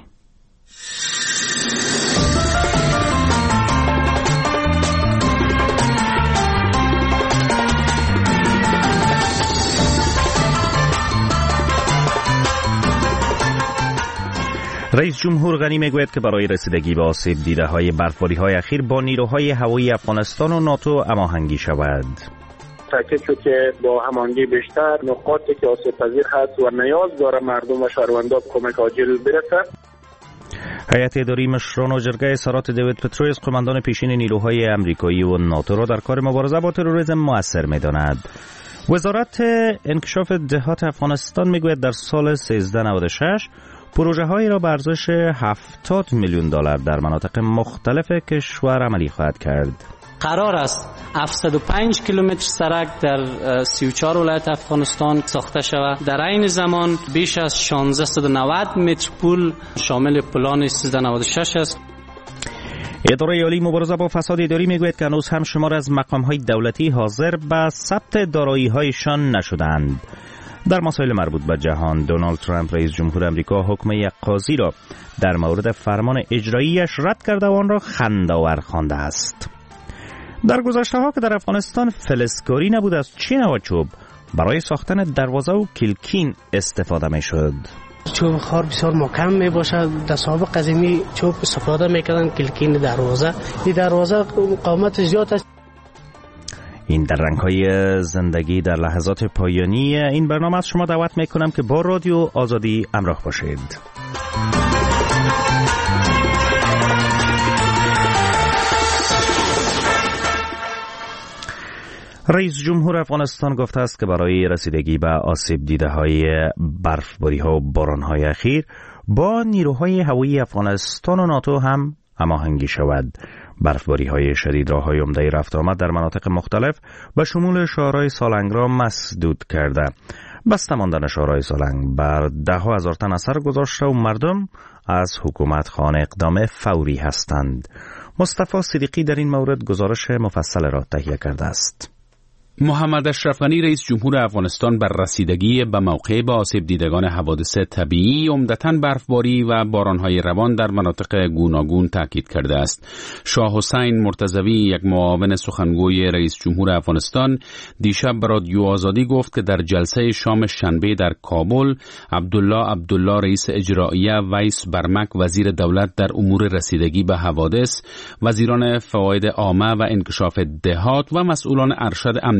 رئیس جمهور غنی میگوید که برای رسیدگی به آسیب دیده های برفباری های اخیر با نیروهای هوایی افغانستان و ناتو هماهنگی شود. تاکید شد که با هماهنگی بیشتر نقاطی که آسیب پذیر هست و نیاز داره مردم و شهروندان کمک عاجل برسد. هیئت اداری مشران و جرگه اظهارات دیوید پترویس قماندان پیشین نیروهای امریکایی و ناتو را در کار مبارزه با تروریسم مؤثر می‌داند. وزارت انکشاف دهات افغانستان میگوید در سال سیزده نود و شش پروژه هایی را به ارزش هفتاد میلیون دلار در مناطق مختلف کشور عملی خواهد کرد. قرار است هفتصد و پنج کیلومتر سرک در سی و چهار ولایت افغانستان ساخته شود. در این زمان بیش از شانزده و نود متر پل شامل پلان سیزده نود و شش است. اداره عالی مبارزه با فساد اداری میگوید که هنوز هم شمار از مقام‌های دولتی حاضر به ثبت دارایی‌هایشان نشدند. در مسائل مربوط به جهان، دونالد ترامپ رئیس جمهور آمریکا حکم یک قاضی را در مورد فرمان اجراییش رد کرده و آن را خنده‌آور خوانده است. در گذشته ها که در افغانستان فلزکاری نبود، از چین و چوب برای ساختن دروازه و کلکین استفاده می شد. چوب خار بسیار محکم می باشد. در سابق قدیمی چوب استفاده می کردن کلکین دروازه. این دروازه قامت زیاد است. این در رنگ‌های زندگی در لحظات پایانی این برنامه از شما دعوت می کنم که با رادیو آزادی همراه باشید. رئیس جمهور افغانستان گفته است که برای رسیدگی به آسیب دیده های برفباری ها و باران های اخیر با نیروهای هوایی افغانستان و ناتو هم هماهنگی شود. برفباری های شدید راه های عمده رفت آمد در مناطق مختلف به شمول شهرهای سالنگ را مسدود کرده. بسته ماندن شهرهای سالنگ بر ده ها هزار تن اثر گذاشته و مردم از حکومت خواهان اقدام فوری هستند. مصطفی صدیقی در این مورد گزارش مفصل را تهیه کرده است. محمد اشرف غنی رئیس جمهور افغانستان بر رسیدگی به موقع به آسیب دیدگان حوادث طبیعی عمدتاً برفباری و بارانهای روان در مناطق گوناگون تاکید کرده است. شاه حسین مرتضوی، یک معاون سخنگوی رئیس جمهور افغانستان، دیشب به رادیو آزادی گفت که در جلسه شام شنبه در کابل عبدالله عبدالله رئیس اجراییه، ویس برمک وزیر دولت در امور رسیدگی به حوادث، وزیران فواید عامه و انکشاف دهات و مسئولان ارشد امنیت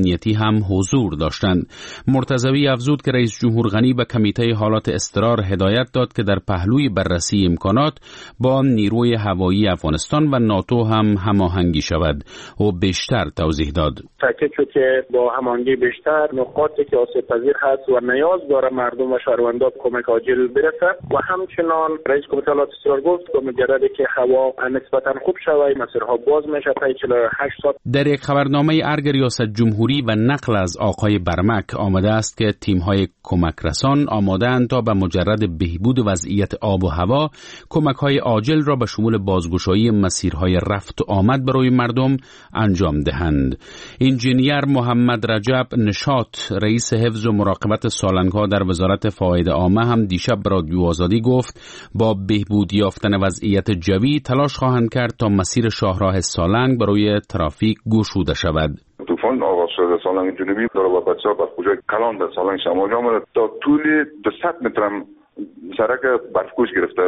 امنیتی هم حضور داشتند. مرتضوی افزود که رئیس جمهور غنی به کمیته حالات اضطرار هدایت داد که در پهلوی بررسی امکانات با نیروی هوایی افغانستان و ناتو هم هماهنگی شود و بیشتر توضیح داد. تاکید شد که با هماهنگی بیشتر نقاطی که آسیب پذیر هست و نیاز داره مردم و شهروندان کمک عاجل برسد و همچنان رئیس کمیته حالات اضطرار گفت که مجرد که هوا نسبتا خوب شود مسیرها باز میشه تا چهل و هشت ساعت. در یک خبرنامه ارگ ریاست جمهوری و نقل از آقای برمک آمده است که تیم‌های کمک رسان آماده‌اند تا به مجرد بهبود وضعیت آب و هوا کمک‌های عاجل را به شمول بازگشایی مسیرهای رفت و آمد برای مردم انجام دهند. انجینیر محمد رجب نشاط رئیس حفظ و مراقبت سالنگ‌ها در وزارت فواید عامه هم دیشب به رادیو آزادی گفت با بهبود یافتن وضعیت جوی تلاش خواهند کرد تا مسیر شاهراه سالنگ برای ترافیک گشوده شود. طوفان آغاز شده سالنگ جنوبی داره و بچه‌ها به کجای کلان در سالنگ شمالی آمده تا طول دویست متر هم سرک برفگوش گرفته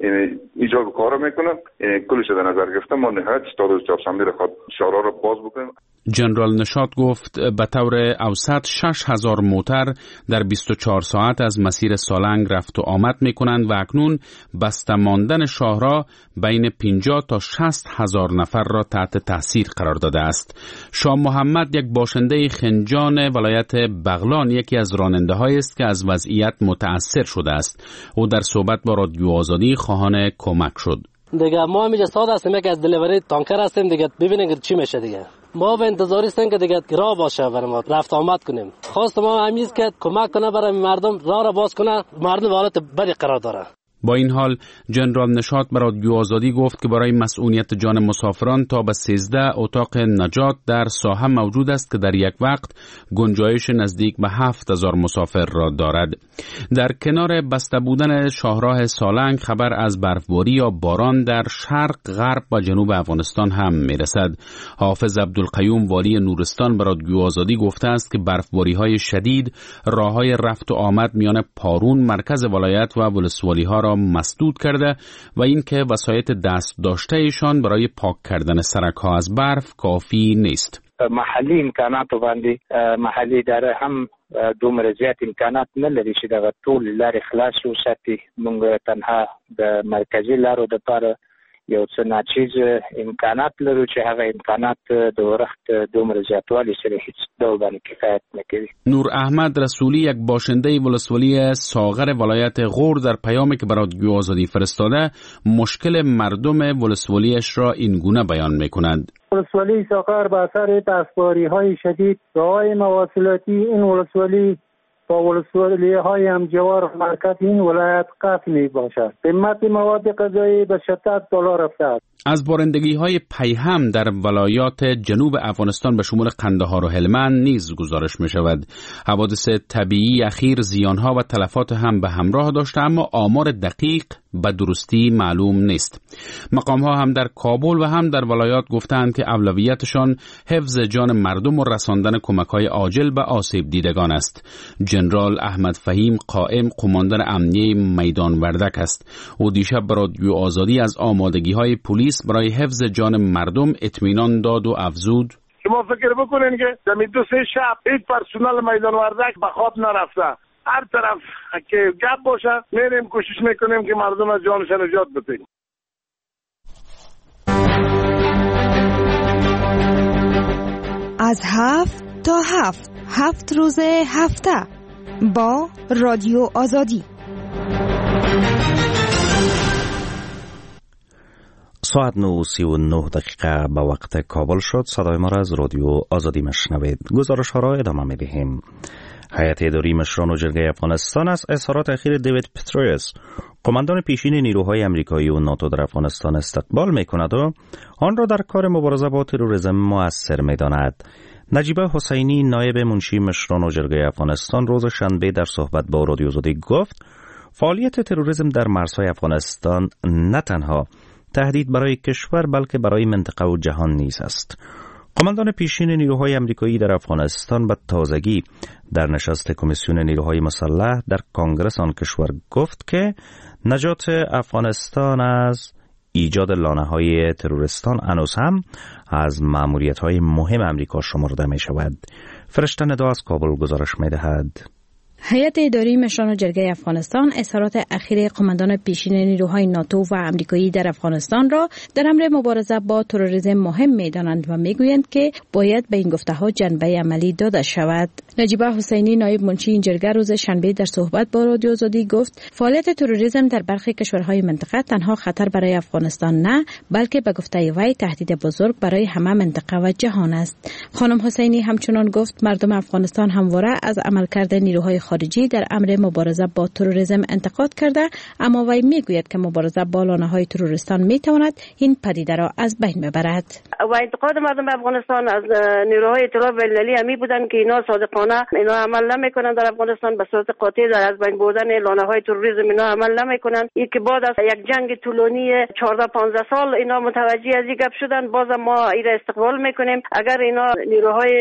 ایجاب کار میکنه. کلش در نظر گرفته ما نهایت استاد چهارشنبه را خود شارا را باز بکنیم. جنرال نشاط گفت به طور اوسط شش هزار موتر در بیست و چهار ساعت از مسیر سالنگ رفت و آمد میکنند و اکنون بسته ماندن شاهراه بین پنجاه تا شصت هزار نفر را تحت تاثیر قرار داده است. شاه محمد یک باشنده خنجان ولایت بغلان یکی از راننده‌هایی است که از وضعیت متاثر شده است. او در صحبت با رادیو آزادی خواهان کمک شد. دیگه ما همیشه ساده هستیم که از دلیوری تانکر هستیم دیگه ببینیم چی میشه دیگه. ما به انتظاری هستیم که دیگه راه باشه برای ما رفت آمد کنیم. خواست ما همین است که کمک کنه برای مردم راه را باز کنه. مردم حالت بدی قرار داره. با این حال جنرال نشاط به رادیو آزادی گفت که برای مسئولیت جان مسافران تا به سیزده اتاق نجات در ساحه موجود است که در یک وقت گنجایش نزدیک به هفت هزار مسافر را دارد. در کنار بسته بودن شاهراه سالنگ خبر از برفباری یا باران در شرق، غرب و جنوب افغانستان هم میرسد. حافظ عبدالقیوم والی نورستان به رادیو آزادی گفته است که برفباری های شدید راههای رفت و آمد میان پارون مرکز ولایت و ولسوالی ها را مسدود کرده و اینکه وسایط دست داشته ایشان برای پاک کردن سرک ها از برف کافی نیست. محلی امکانات باندې محلی داره هم دومره زیات امکانات نه لري چې د ټول لارې خلاص وساتي. موږ تنها د مرکزی لارو د لپاره یو څه ناچیز امکانات لرو چې هغه امکانات د ورښت دومره زیاتوالی سره هیڅ ډول باندې کفایت نکوي. نور احمد رسولی یک باشنده ولسوالی ساغر ولایت غور در پیامی که برای رادیو آزادی فرستاده مشکل مردم ولسوالیش را این گونه بیان می‌کند. ولسوالی ساغر به اثر برفباری‌های شدید راه‌های مواصلاتی این ولسوالی با ولسوالی های همجوار مرکز این ولایت قطع می باشد. قیمت مواد غذایی به شدت بالا رفته است. از بارندگی های پیهم در ولایات جنوب افغانستان به شمول قندهار و هلمند نیز گزارش می شود. حوادث طبیعی اخیر زیانها و تلفات هم به همراه داشته اما آمار دقیق به درستی معلوم نیست. مقام ها هم در کابل و هم در ولایات گفتند که اولویتشان حفظ جان مردم و رساندن کمک های عاجل به آسیب دیدگان است. جنرال احمد فهیم قائم قماندان امنیه میدان وردک است. او دیشب به رادیو آزادی از آمادگی های پلیس برای حفظ جان مردم اطمینان داد و افزود: شما فکر بکنین که زمین دو سه شب هیچ پرسنل میدان وردک به خواب نرفته. هر طرف که گپ باشه میریم کوشش میکنیم که مردم از جانشان نجات بدیم. از هفت تا هفت هفت روز هفته با رادیو آزادی. ساعت نه و سی و نه دقیقه به وقت کابل شد. صدای ما را از رادیو آزادی مشنوید. گزارش ها را ادامه می دهیم. هیئت اداری مشران و جرگه افغانستان از اظهارات اخیر دیوید پترویس قماندان پیشین نیروهای آمریکایی و ناتو در افغانستان استقبال می کند و آن را در کار مبارزه با تروریسم مؤثر می داند. نجیبه حسینی نایب منشی مشران و جرگه افغانستان روز شنبه در صحبت با رادیو آزادی گفت فعالیت تروریسم در مرزهای افغانستان نه تنها تهدید برای کشور بلکه برای منطقه و جهان نیز است. قماندان پیشین نیروهای آمریکایی در افغانستان به تازگی در نشست کمیسیون نیروهای مسلح در کنگره آن کشور گفت که نجات افغانستان از ایجاد لانه‌های تروریستان هنوز هم از مأموریت‌های مهم آمریکا شمرده می‌شود. فرشته ندا از کابل گزارش می‌دهد. هیئت اداری مشران جرگه افغانستان اظهارات اخیر قماندان پیشین نیروهای ناتو و آمریکایی در افغانستان را در امر مبارزه با تروریسم مهم می‌دانند و می‌گویند که باید به این گفته‌ها جنبه عملی داده شود. نجیبه حسینی نایب منشی این جرگه روز شنبه در صحبت با رادیو آزادی گفت فعالیت تروریسم در برخی کشورهای منطقه تنها خطر برای افغانستان نه، بلکه به گفته وی تهدید بزرگ برای همه منطقه و جهان است. خانم حسینی همچنان گفت مردم افغانستان همواره از عملکرد نیروهای خارجی در امر مبارزه با تروریسم انتقاد کرده، اما وی میگوید که مبارزه با لانه‌های تروریستان میتواند این پدیده را از بین ببرد. و انتقاد مردم افغانستان از نیروهای اطلاع بین‌المللی همی بودند که اینا صادقانه اینا عمل نمیکنند در افغانستان، به صورت قاطع در از بین بردن لانه‌های تروریسم اینا عمل نمیکنند. این که بعد از یک جنگ طولانی چهارده پانزده سال اینا متوجه از این گپ شدن، باز ما این را استقبال میکنیم. اگر اینا نیروهای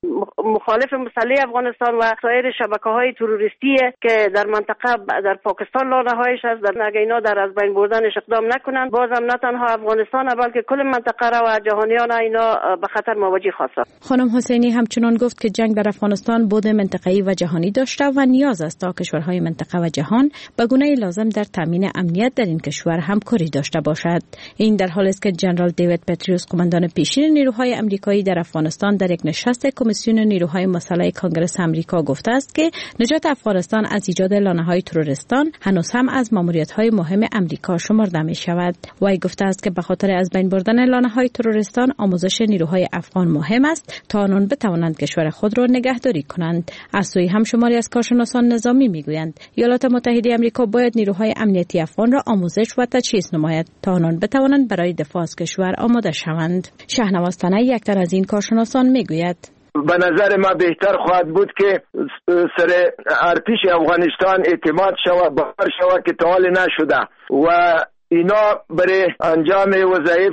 مخالف مسلح افغانستان و سایر شبکه‌های تروریستی که در منطقه در پاکستان لانه‌هایش است، در اگر اینا در از بین بردنش اقدام نکنند، باز هم نه تنها افغانستان بلکه کل منطقه را و جهانیان اینا به خطر مواجه خواهد. خانم حسینی همچنان گفت که جنگ در افغانستان بود منطقه‌ای و جهانی داشته و نیاز است تا کشورهای منطقه و جهان به گونه لازم در تامین امنیت در این کشور همکاری داشته باشد. این در حالی است که جنرال دیوید پتریوس قماندان پیشین نیروهای آمریکایی در افغانستان در یک نشست کمیسیون نیروهای مسلح کانگرس آمریکا گفته است که نجات افغانستان از ایجاد لانه‌های تروریستان هنوز هم از ماموریت‌های مهم آمریکا شمرده می‌شود. وی گفته است که به خاطر از بین بردن لانه‌های تروریستان آموزش نیروهای افغان مهم است تا آنان بتوانند کشور خود را نگهداری کنند. از سوی هم شماری از کارشناسان نظامی میگویند ایالات متحده آمریکا باید نیروهای امنیتی افغان را آموزش و تجهیز نماید تا آنان بتوانند برای دفاع از کشور آماده شوند. شهنواز تنی یک تن از این کارشناسان میگوید به نظر ما بهتر خواهد بود که سر ارتش افغانستان اعتماد شود، باور شود که تا حال نشده و اینا برای انجام وظایف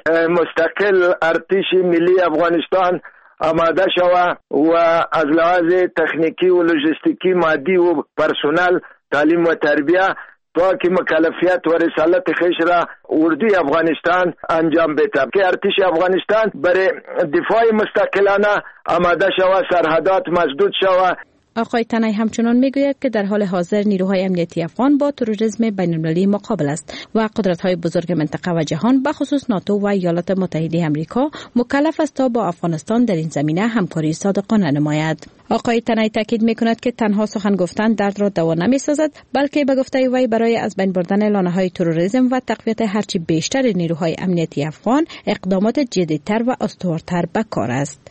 مستقل ارتش ملی افغانستان آماده شود و از لحاظ تکنیکی و لوجستیکی مادی و پرسنل تعلیم و تربیه تا که مکلفیت و رسالت خیش را اردوی افغانستان انجام بده که ارتش افغانستان برای دفاع مستقلانه آماده شود، سرحدات مسدود شود. آقای تنی همچنان میگوید که در حال حاضر نیروهای امنیتی افغان با تروریسم بین‌المللی مقابل است و قدرت‌های بزرگ منطقه و جهان به خصوص ناتو و ایالات متحده آمریکا مکلف است تا با افغانستان در این زمینه همکاری صادقانه نماید. آقای تنی تاکید میکند که تنها سخن گفتن درد را دوا نمی‌سازد، بلکه به گفته وی برای از بین بردن لانه‌های تروریسم و تقویت هرچی بیشتر نیروهای امنیتی افغان اقدامات جدی‌تر و استوارتر به کار است.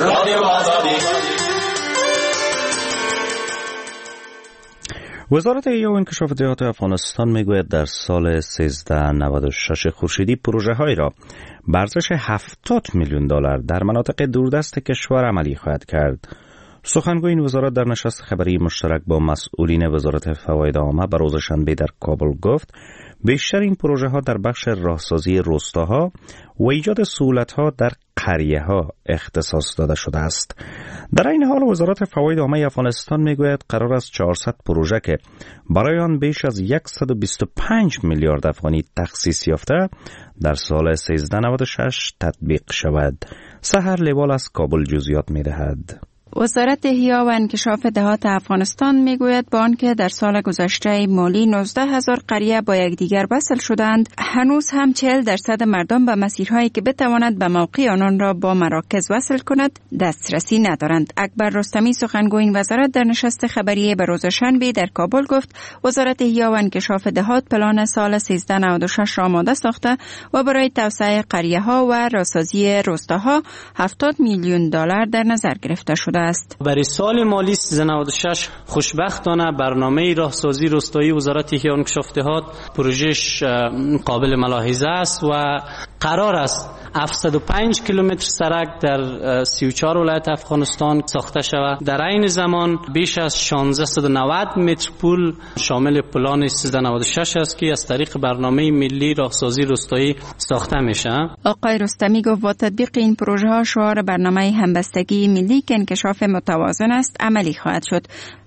وزارت احیا و انکشاف دهات افغانستان میگوید در سال سیزده نود و شش خورشیدی پروژه های را به ارزش هفتاد میلیون دلار در مناطق دوردست کشور عملی خواهد کرد. سخنگوی این وزارت در نشست خبری مشترک با مسئولین وزارت فواید عامه به روز شنبه در کابل گفت بیشتر این پروژه ها در بخش راهسازی روستاها و ایجاد سهولت‌ها در قریه‌ها اختصاص داده شده است. در این حال وزارت فواید عامه افغانستان میگوید قرار است چهارصد پروژه که برای آن بیش از صد و بیست و پنج میلیارد افغانی تخصیص یافته در سال سیزده نود و شش تطبیق شود. سحر لیوال از کابل جزئیات می‌دهد. وزارت احیا و انکشاف دهات افغانستان میگوید با آنکه در سال گذشته مالی نوزده هزار قریه با یکدیگر وصل شدند، هنوز هم چهل درصد مردم به مسیرهایی که بتواند به موقع آنان را با مراکز وصل کند دسترسی ندارند. اکبر رستمی سخنگوی این وزارت در نشست خبری به روز شنبه در کابل گفت وزارت احیا و انکشاف دهات پلان سال سیزده نود و شش را آماده ساخته و برای توسعه قریه ها و راهسازی روستاها هفتاد میلیون دلار در نظر گرفته شده است. برای سال مالی سیزده نود و شش خوشبختانه برنامه راهسازی روستایی وزارت احیا و انکشاف دهات پروژهش قابل ملاحظه است و قرار است هفتصد و پنج کیلومتر سرک در سی و چهار ولایت افغانستان ساخته شود. در این زمان بیش از شانزده و نود متر پل شامل پلان سیزده نود و شش است که از طریق برنامه ملی راهسازی روستایی ساخته میشه. آقای رستمی گفت با تطبیق این پروژه ها شعار برنامه همبستگی ملی که انکشاف متوازن است عملی خواهد شد.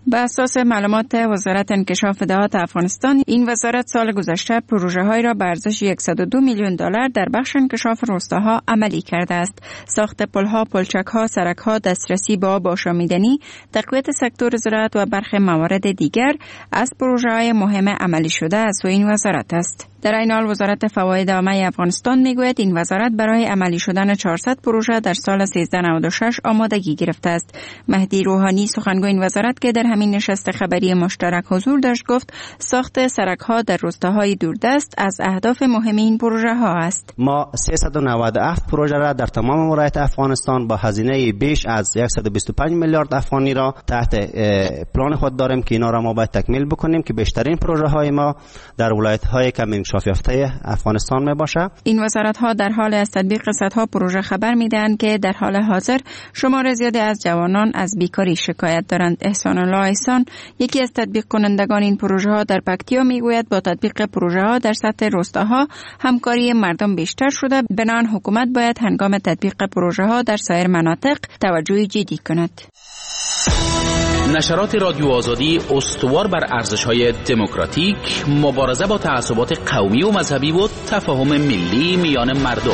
به اساس معلومات وزارت انکشاف دهات افغانستان، این وزارت سال گذشته پروژه‌های را به ارزش صد و دو میلیون دلار در بخش انکشاف روستاها عملی کرده است. ساخت پل‌ها، پلچک‌ها، سرک‌ها، دسترسی به آب آشامیدنی، تقویت سکتور زراعت و برخی موارد دیگر از پروژه‌های مهم عملی شده از سوی این وزارت است. در این حال وزارت فواید عامه افغانستان میگوید این وزارت برای عملی شدن چهارصد پروژه در سال سیزده نود و شش آمادگی گرفته است. مهدی روحانی سخنگوی این وزارت که در همین نشست خبری مشترک حضور داشت گفت ساخت سرک‌ها در روستاهای دوردست از اهداف مهم این پروژه ها است. ما سیصد و نود و هفت پروژه را در تمام ولایت افغانستان با هزینه بیش از صد و بیست و پنج میلیارد افغانی را تحت پلان خود داریم که اینا را ما باید تکمیل بکنیم که بیشترین پروژه های ما در ولایت های کم انکشاف یافته افغانستان می باشه. این وزارت ها در حال از تطبیق صدها پروژه خبر میدهند که در حال حاضر شمار زیادی از جوانان از بیکاری شکایت دارند. احسان الله احسان یکی از تطبیق کنندگان این پروژه ها در پکتیا میگوید با تطبیق پروژه ها در سطح روستاها همکاری مردم بیشتر شده، بنابراین حکومت باید هنگام تطبیق پروژه ها در سایر مناطق توجه جدی کند. نشرات رادیو آزادی استوار بر ارزش‌های دموکراتیک، مبارزه با تعصبات قومی و مذهبی و تفاهم ملی میان مردم.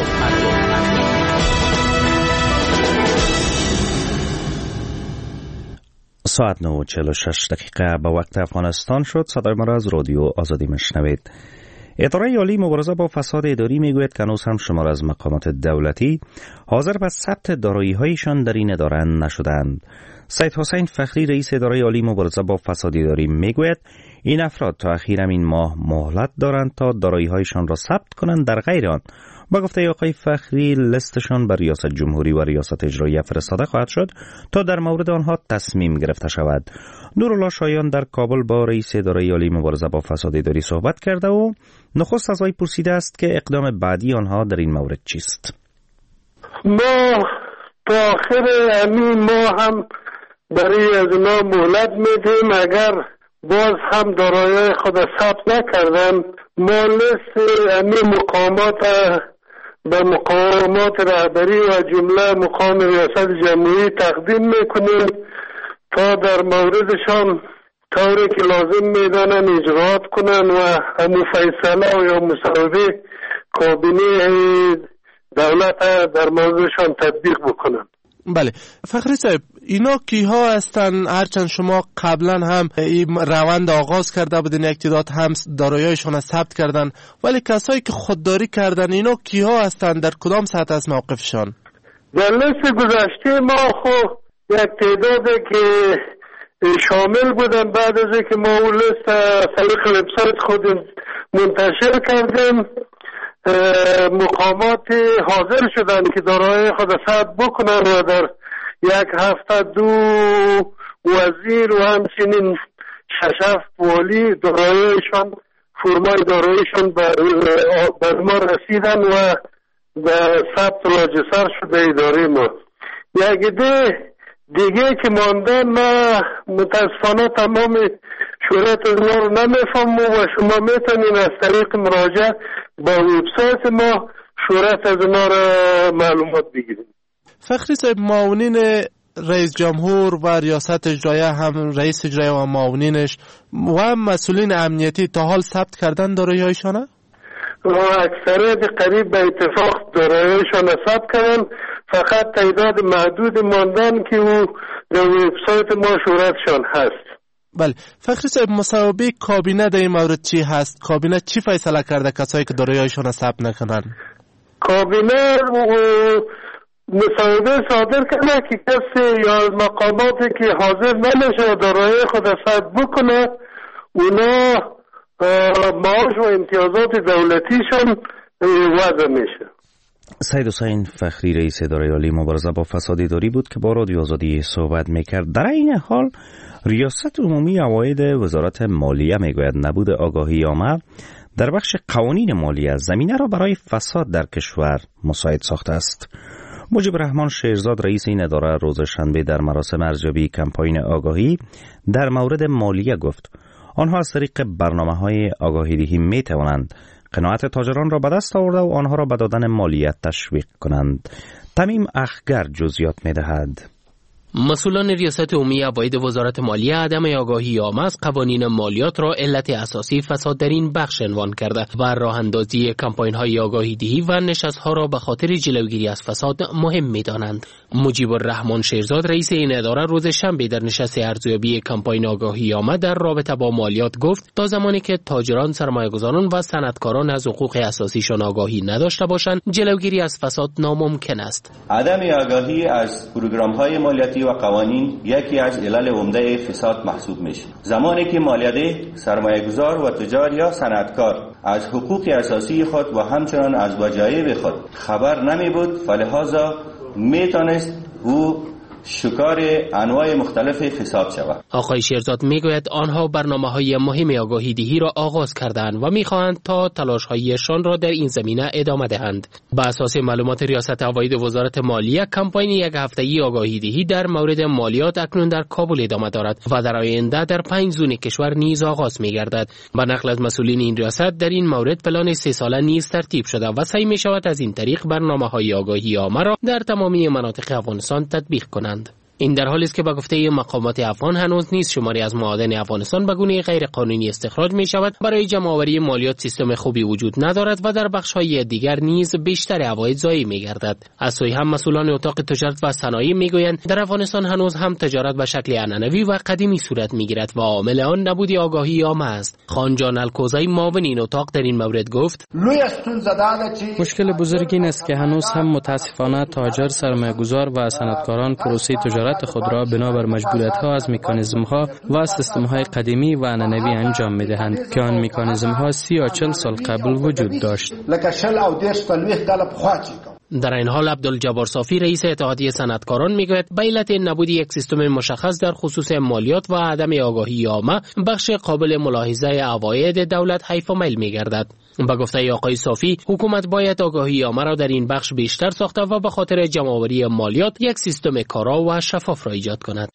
ساعت نه و چهل و شش دقیقه به وقت افغانستان شد. صدای ما را از رادیو آزادی میشنوید. اداره عالی مبارزه با فساد اداری میگوید که هنوز هم شمار از مقامات دولتی حاضر به ثبت دارایی‌هایشان در این اداره نشدند. سید حسین فخری رئیس اداره عالی مبارزه با فساد اداری میگوید این افراد تا اخیر این ماه مهلت دارند تا دارایی‌هایشان را ثبت کنند، در غیر آن با گفته آقای فخری لستشان بر ریاست جمهوری و ریاست اجرایی فرستاده خواهد شد تا در مورد آنها تصمیم گرفته شود. نورالله شایان در کابل با رئیس اداره عالی مبارزه با فساد اداری صحبت کرده و نخست از وی پرسیده است که اقدام بعدی آنها در این مورد چیست. ما تا آخر همین ما هم برای از اونا مهلت میدیم، اگر باز هم دارایی خود ثبت نکردن ما لست همین مقامات به مقامات رهبری و جمله مقام ریاست جمهوری تقدیم میکنیم تا در موردشان طوری که لازم میدانن اجراات کنن و همون فیصله و یا مصوبه کابینه دولت در موردشان تطبیق بکنن. بله فخری صاحب، اینا کیها هستن؟ هرچند شما قبلا هم این روند آغاز کرده بودین، یک تعداد هم دارایی‌هایشان ثبت کردن، ولی کسایی که خودداری کردن اینا کیها هستن؟ در کدام سطح از موقفشان؟ در لیست گذشته ما خو یک تعدادی که شامل بودن، بعد از اینکه ما اون لیست طریق وبسایت خود منتشر کردیم مقامات حاضر شدن که دارایی خود ثبت بکنن و در یک هفته دو وزیر و همچنین شش هفت والی داراییشان فرمای داراییشان بر ما رسیدن و به ثبت راجسر شده اداره ما. یک ده دیگه که مانده ما متاسفانه تمام شورت از ما رو نمیفهمم و شما میتونین از طریق مراجعه با وبسایت ما شورت از ما رو معلومات بگیریم. فخری صاحب، معاونین رئیس جمهور و ریاست اجرایی هم رئیس اجرایی و معاونینش و مسئولین امنیتی تا حال ثبت کردن دارایی‌هایشان؟ اکثریت قریب به اتفاق دارایی‌هایشان ثبت کردن، فقط تعداد محدود ماندن که او در وبسایت ما شورتشان هست. بله فخری صاحب، مصوبه کابینه در این مورد چی هست؟ کابینه چی فیصله کرده کسایی که دارایی‌هایشان ثبت نکنن؟ کابینه مصوبه صادر کرده که کسی یا مقاماتی که حاضر نمیشه دارایی خود ثبت بکنه اونا معاش و امتیازات دولتیشان وضع میشه. سید حسین فخری رئیس اداره عالی مبارزه با فساد اداری بود که با رادیو آزادی صحبت میکرد. در این حال ریاست عمومی عواید وزارت مالیه میگوید نبود آگاهی عامه در بخش قوانین مالیه زمینه را برای فساد در کشور مساعد ساخته است. مجیب رحمان شیرزاد رئیس این اداره روز شنبه در مراسم ارزیابی کمپاین آگاهی در مورد مالیه گفت آنها از طریق برنامه‌های آگاهی‌دهی می‌توانند قناعت تاجران را به دست آورده و آنها را به دادن مالیه تشویق کنند. تمیم اخگر جزئیات می‌دهد. مسئولان ریاست عمومی عواید وزارت مالیه عدم آگاهی عامه از قوانین مالیات را علت اساسی فساد در این بخش عنوان کرده و راه اندازی کمپاین‌های آگاهی دهی و نشست‌ها را به خاطر جلوگیری از فساد مهم می‌دانند. مجیب الرحمن شیرزاد رئیس این اداره روز شنبه در نشست ارزیابی کمپاین آگاهی عامه در رابطه با مالیات گفت تا زمانی که تاجران، سرمایه‌گذاران و صنعتکاران از حقوق اساسیشان آگاهی نداشته باشند، جلوگیری از فساد ناممکن است. عدم آگاهی از پروگرام‌های مالیاتی و قوانین یکی از علل عمده فساد محسوب میشه. زمانی که مالیاتی، سرمایه‌گذار و تجار یا صنعتکار از حقوق اساسی خود و همچنان از وجایب خود خبر نمی بود، فلهذا میتونست او شکار انواع مختلف فساد شود. آقای شیرزاد میگوید آنها برنامه‌های مهم آگاهی دهی را آغاز کردند و میخواهند تا تلاش‌هایشان را در این زمینه ادامه دهند. بر اساس معلومات ریاست عواید وزارت مالیه، کمپاین یک هفته‌ای آگاهی دهی در مورد مالیات اکنون در کابل ادامه دارد و در آینده در پنج زون کشور نیز آغاز می‌گردد. با نقل از مسئولین این ریاست، در این مورد پلان سه ساله نیز ترتیب شده و سعی می‌شود از این طریق برنامه‌های آگاهی عامه را در تمامی مناطق افغانستان تطبیق کنند. این در حالی است که به گفته مقامات افغان هنوز نیز شماری از معادن افغانستان به گونه غیر قانونی استخراج می شود. برای جمع‌آوری مالیات سیستم خوبی وجود ندارد و در بخش‌های دیگر نیز بیشتر عواید ضایع می گردد. از سوی هم مسئولان اتاق تجارت و صنایع می گویند در افغانستان هنوز هم تجارت به شکل عنعنوی و قدیمی صورت می گیرد و عامل آن نبود آگاهی عامه است. خانجان الکوزی معاون این اتاق در این مورد گفت: مشکل بزرگ این است که هنوز هم متاسفانه تاجر، سرمایه‌گذار و صنعتکاران پروسه تجارت خود را بنابر مجبوریت‌ها از مکانیزم‌ها و سیستم‌های قدیمی و عنعنوی انجام می‌دهند که آن مکانیزم‌ها سی یا چهل سال قبل وجود داشت. در این حال عبدالجبار صافی رئیس اتحادیه صنعتکاران میگوید به علت نبود یک سیستم مشخص در خصوص مالیات و عدم آگاهی عامه، بخش قابل ملاحظه عواید دولت حیف و میل میگردد. با گفته آقای صافی، حکومت باید آگاهی عامه را در این بخش بیشتر ساخته و به خاطر جمع‌آوری مالیات یک سیستم کارا و شفاف را ایجاد کند.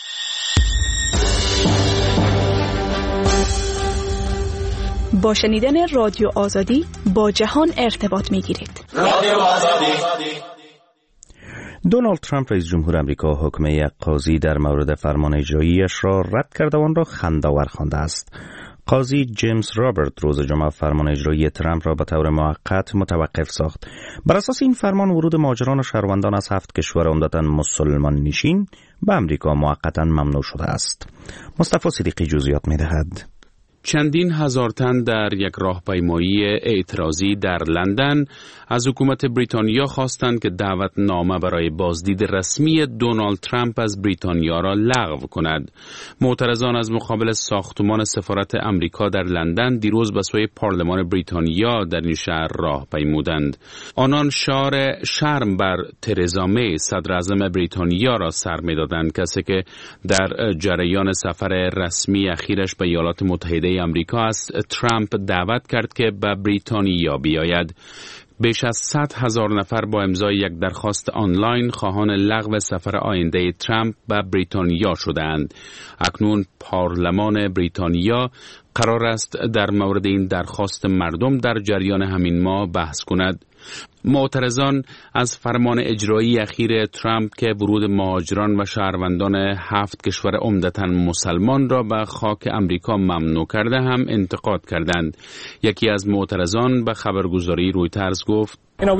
با شنیدن رادیو آزادی با جهان ارتباط می‌گیرید. رادیو آزادی. دونالد ترامپ رئیس جمهور آمریکا حکم یک قاضی در مورد فرمان اجراییش را رد کرده و آن را خنده‌آور خوانده است. قاضی جیمز رابرت روز جمعه فرمان اجرایی ترامپ را به طور موقت متوقف ساخت. بر اساس این فرمان، ورود مهاجران و شهروندان از هفت کشور عمدتاً مسلمان نشین به آمریکا موقتاً ممنوع شده است. مصطفی صدیقی جزئیات می‌دهد. چندین هزار تن در یک راهپیمایی اعتراضی در لندن از حکومت بریتانیا خواستند که دعوتنامه برای بازدید رسمی دونالد ترامپ از بریتانیا را لغو کند. معترضان از مقابل ساختمان سفارت امریکا در لندن دیروز به سوی پارلمان بریتانیا در این شهر راه پیمودند. آنان شعار شرم بر ترزا می صدر اعظم بریتانیا را سر می‌دادند، کسی که در جریان سفر رسمی اخیرش به ایالات متحده امریکا از ترامپ دعوت کرد که به بریتانیا بیاید. بیش از صد هزار نفر با امضای یک درخواست آنلاین خواهان لغو سفر آینده ترامپ به بریتانیا شدند. اکنون پارلمان بریتانیا قرار است در مورد این درخواست مردم در جریان همین ماه بحث کند. معترضان از فرمان اجرایی اخیر ترامپ که ورود مهاجران و شهروندان هفت کشور عمدتاً مسلمان را به خاک امریکا ممنوع کرده هم انتقاد کردند. یکی از معترضان به خبرگزاری رویترز گفت: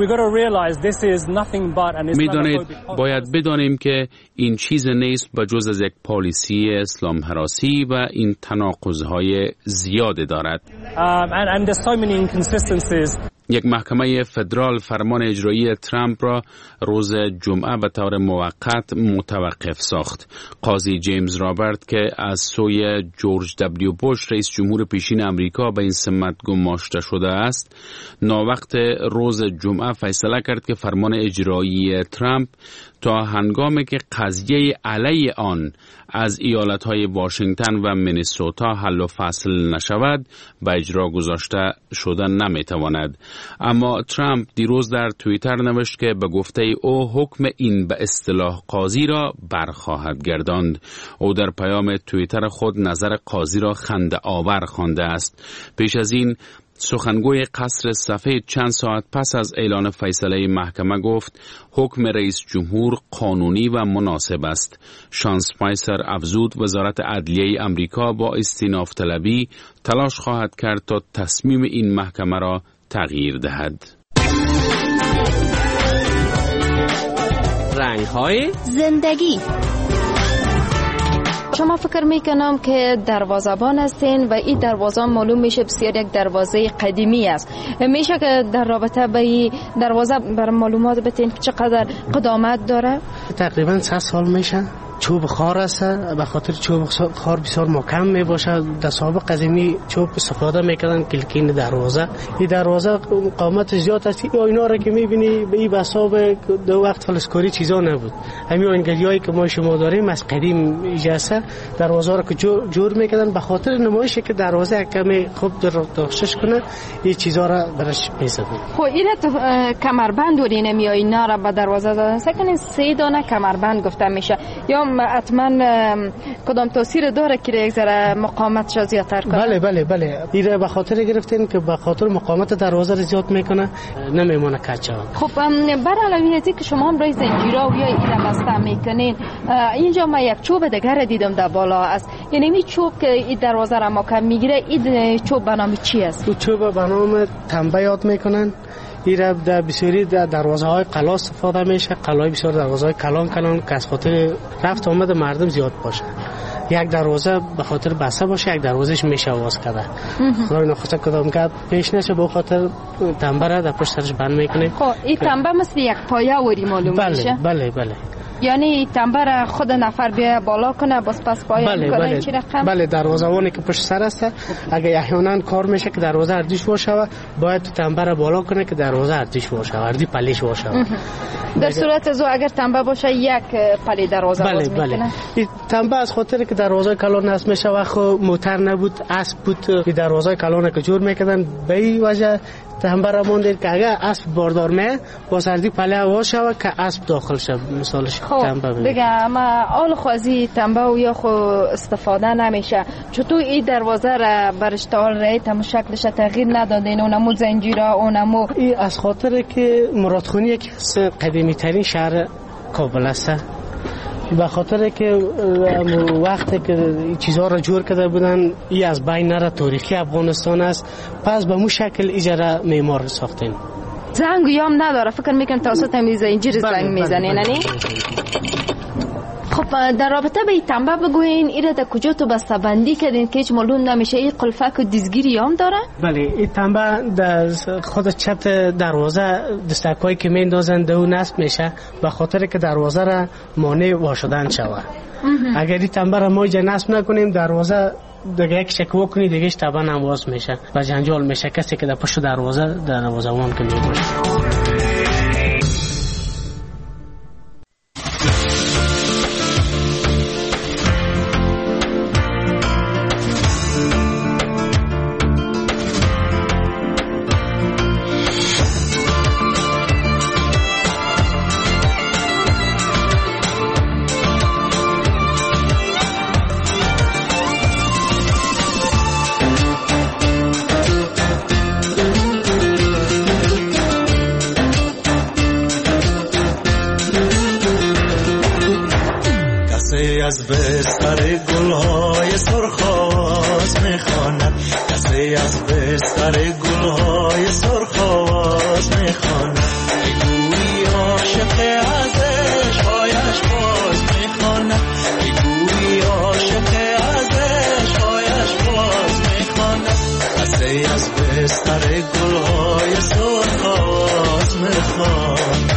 می‌دانید، باید بدانیم که این چیز نیست به جز از یک پالیسی اسلام هراسی و این تناقض‌های زیاد دارد. یک محکمه فدرال فرمان اجرایی ترامپ را روز جمعه به طور موقت متوقف ساخت. قاضی جیمز رابرت که از سوی جورج دبلیو بوش رئیس جمهور پیشین امریکا به این سمت گماشته شده است، ناوقت روز جمعه فیصله کرد که فرمان اجرایی ترامپ تا هنگامی که قضیه علیه آن از ایالت‌های واشنگتن و مینیسوتا حل و فصل نشود به اجرا گذاشته شدن نمیتواند. اما ترامپ دیروز در توییتر نوشت که به گفته او حکم این به اصطلاح قاضی را برخواهد گرداند. او در پیام توییتر خود نظر قاضی را خنده آور خوانده است. پیش از این سخنگوی قصر سفید چند ساعت پس از اعلان فیصله محکمه گفت حکم رئیس جمهور قانونی و مناسب است. شان اسپایسر افزود وزارت عدلیه امریکا با استیناف طلبی تلاش خواهد کرد تا تصمیم این محکمه را تغییر دهد. رنگ‌های زندگی. شما فکر میکنم که دروازه‌بان هستین و این دروازه معلوم میشه بسیار یک دروازه قدیمی است. میشه که در رابطه با این دروازه بر معلومات بتین چقدر قدامت داره؟ تقریبا صد سال میشه. چوب خار است، به خاطر چوب خار بسیار محکم می باشه. در سابق قدیمی چوب استفاده میکردن کلکین دروازه. این دروازه قامت زیاد است. یا اینا را که میبینی به این بساب دو وقت فلسکاری چیزا نبود. همین انگلیایی که ما شما داریم از قدیم اجازه دروازه را که جور, جور میکردن به خاطر نمایشی که دروازه کمی خوب داشتش کنه این چیزا را برش میزدن. خب این تو کمربند ولی نمیای اینا را به دروازه دادن. سکنین سه دانه کمربند گفته میشه. یا حتما کدام تاثیر داره که یک ذره مقاومتش زیادتر کنه؟ بله بله بله این به خاطر گرفتین که به خاطر مقاومت دروازه رو زیاد میکنه نمیمونه کج. خب بر علاوه از اینکه شما هم رای زنجیرا و یا این بسته میکنین اینجا ما یک چوب دیگر دیدم در بالا است. یعنی این چوب که این دروازه را محکم میگیره این چوب به نام چی است؟ این چوب به نام تنبه یاد میکنن. این در بسیاری در دروازه های قلا استفاده میشه. قلای بسیار دروازه های کلان کلان که از خاطر رفت آمد مردم زیاد باشه. یک دروازه به خاطر بسته باشه یک دروازهش میشه آواز کرده. خدای نخواسته کدام گپ پیش نشه به خاطر تنبه را در پشت سرش بند میکنه. خب این تنبه مثل یک پایه وری معلوم بله میشه؟ بله بله. یعنی تنبه را خود نفر بیا بالا کنه باز پس پایه بله میکنه بله. چی رقم؟ بله دروازه‌وانی که پشت سر است اگه احیانا کار میشه که دروازه ارتش باشه باید تنبه را بالا کنه که دروازه ارتش باشه اردی پلیش باشه. در صورت زو اگر تنبه باشه یک پلی دروازه بله باز بله. میکنه. این تنبه از خاطر که دروازه کلان نصب میشه وقت موتر نبود اسب بود این دروازه کلان که جور میکردن به این وجه تنبه را موندید که اگر اسب باردار می با سردی پله آواز شود که اسب داخل شد مثالش تنبه بید. دیگه اما آل خوازی تنبه و یا خو استفاده نمیشه. چطور این دروازه را برش تال رایت هم شکلش تغییر ندادین اونمو زنجیرا اونمو این از خاطر که مرادخانی یکی از قدیمی ترین شهر کابل است. به خاطر که وقتی که چیزها را جور کرده بودن این از بین نره تاریخی افغانستان است پس به مو شکل ایجاره معمار ساختین. زنگ یام نداره فکر میکنم توسط میز اینجوری زنگ میزنین نه؟ خب در رابطه به این تنبه بگوین ایره در کجا تو بسته بندی کردین که هیچ معلوم نمیشه این قلفک و دیزگیری هم داره؟ بله این تنبه در خود چپ دروازه دستکایی که میندازن دو نصب میشه به خاطر که دروازه را مانع واشدن شود. اگر این تنبه را ما اینجا نصب نکنیم دروازه دیگه یک شکوه کنی دیگهش طبعا نواز میشه و جنجال میشه. کسی که در پشت دروازه دروازه وان که میباشه. از بستر گلهای سرخاز میخواند کسی از بستر گلهای سرخاز میخواند بگویی عاشق ازش هایش باز میخواند بگویی عاشق ازش هایش باز میخواند کسی از بستر گلهای سرخاز میخواند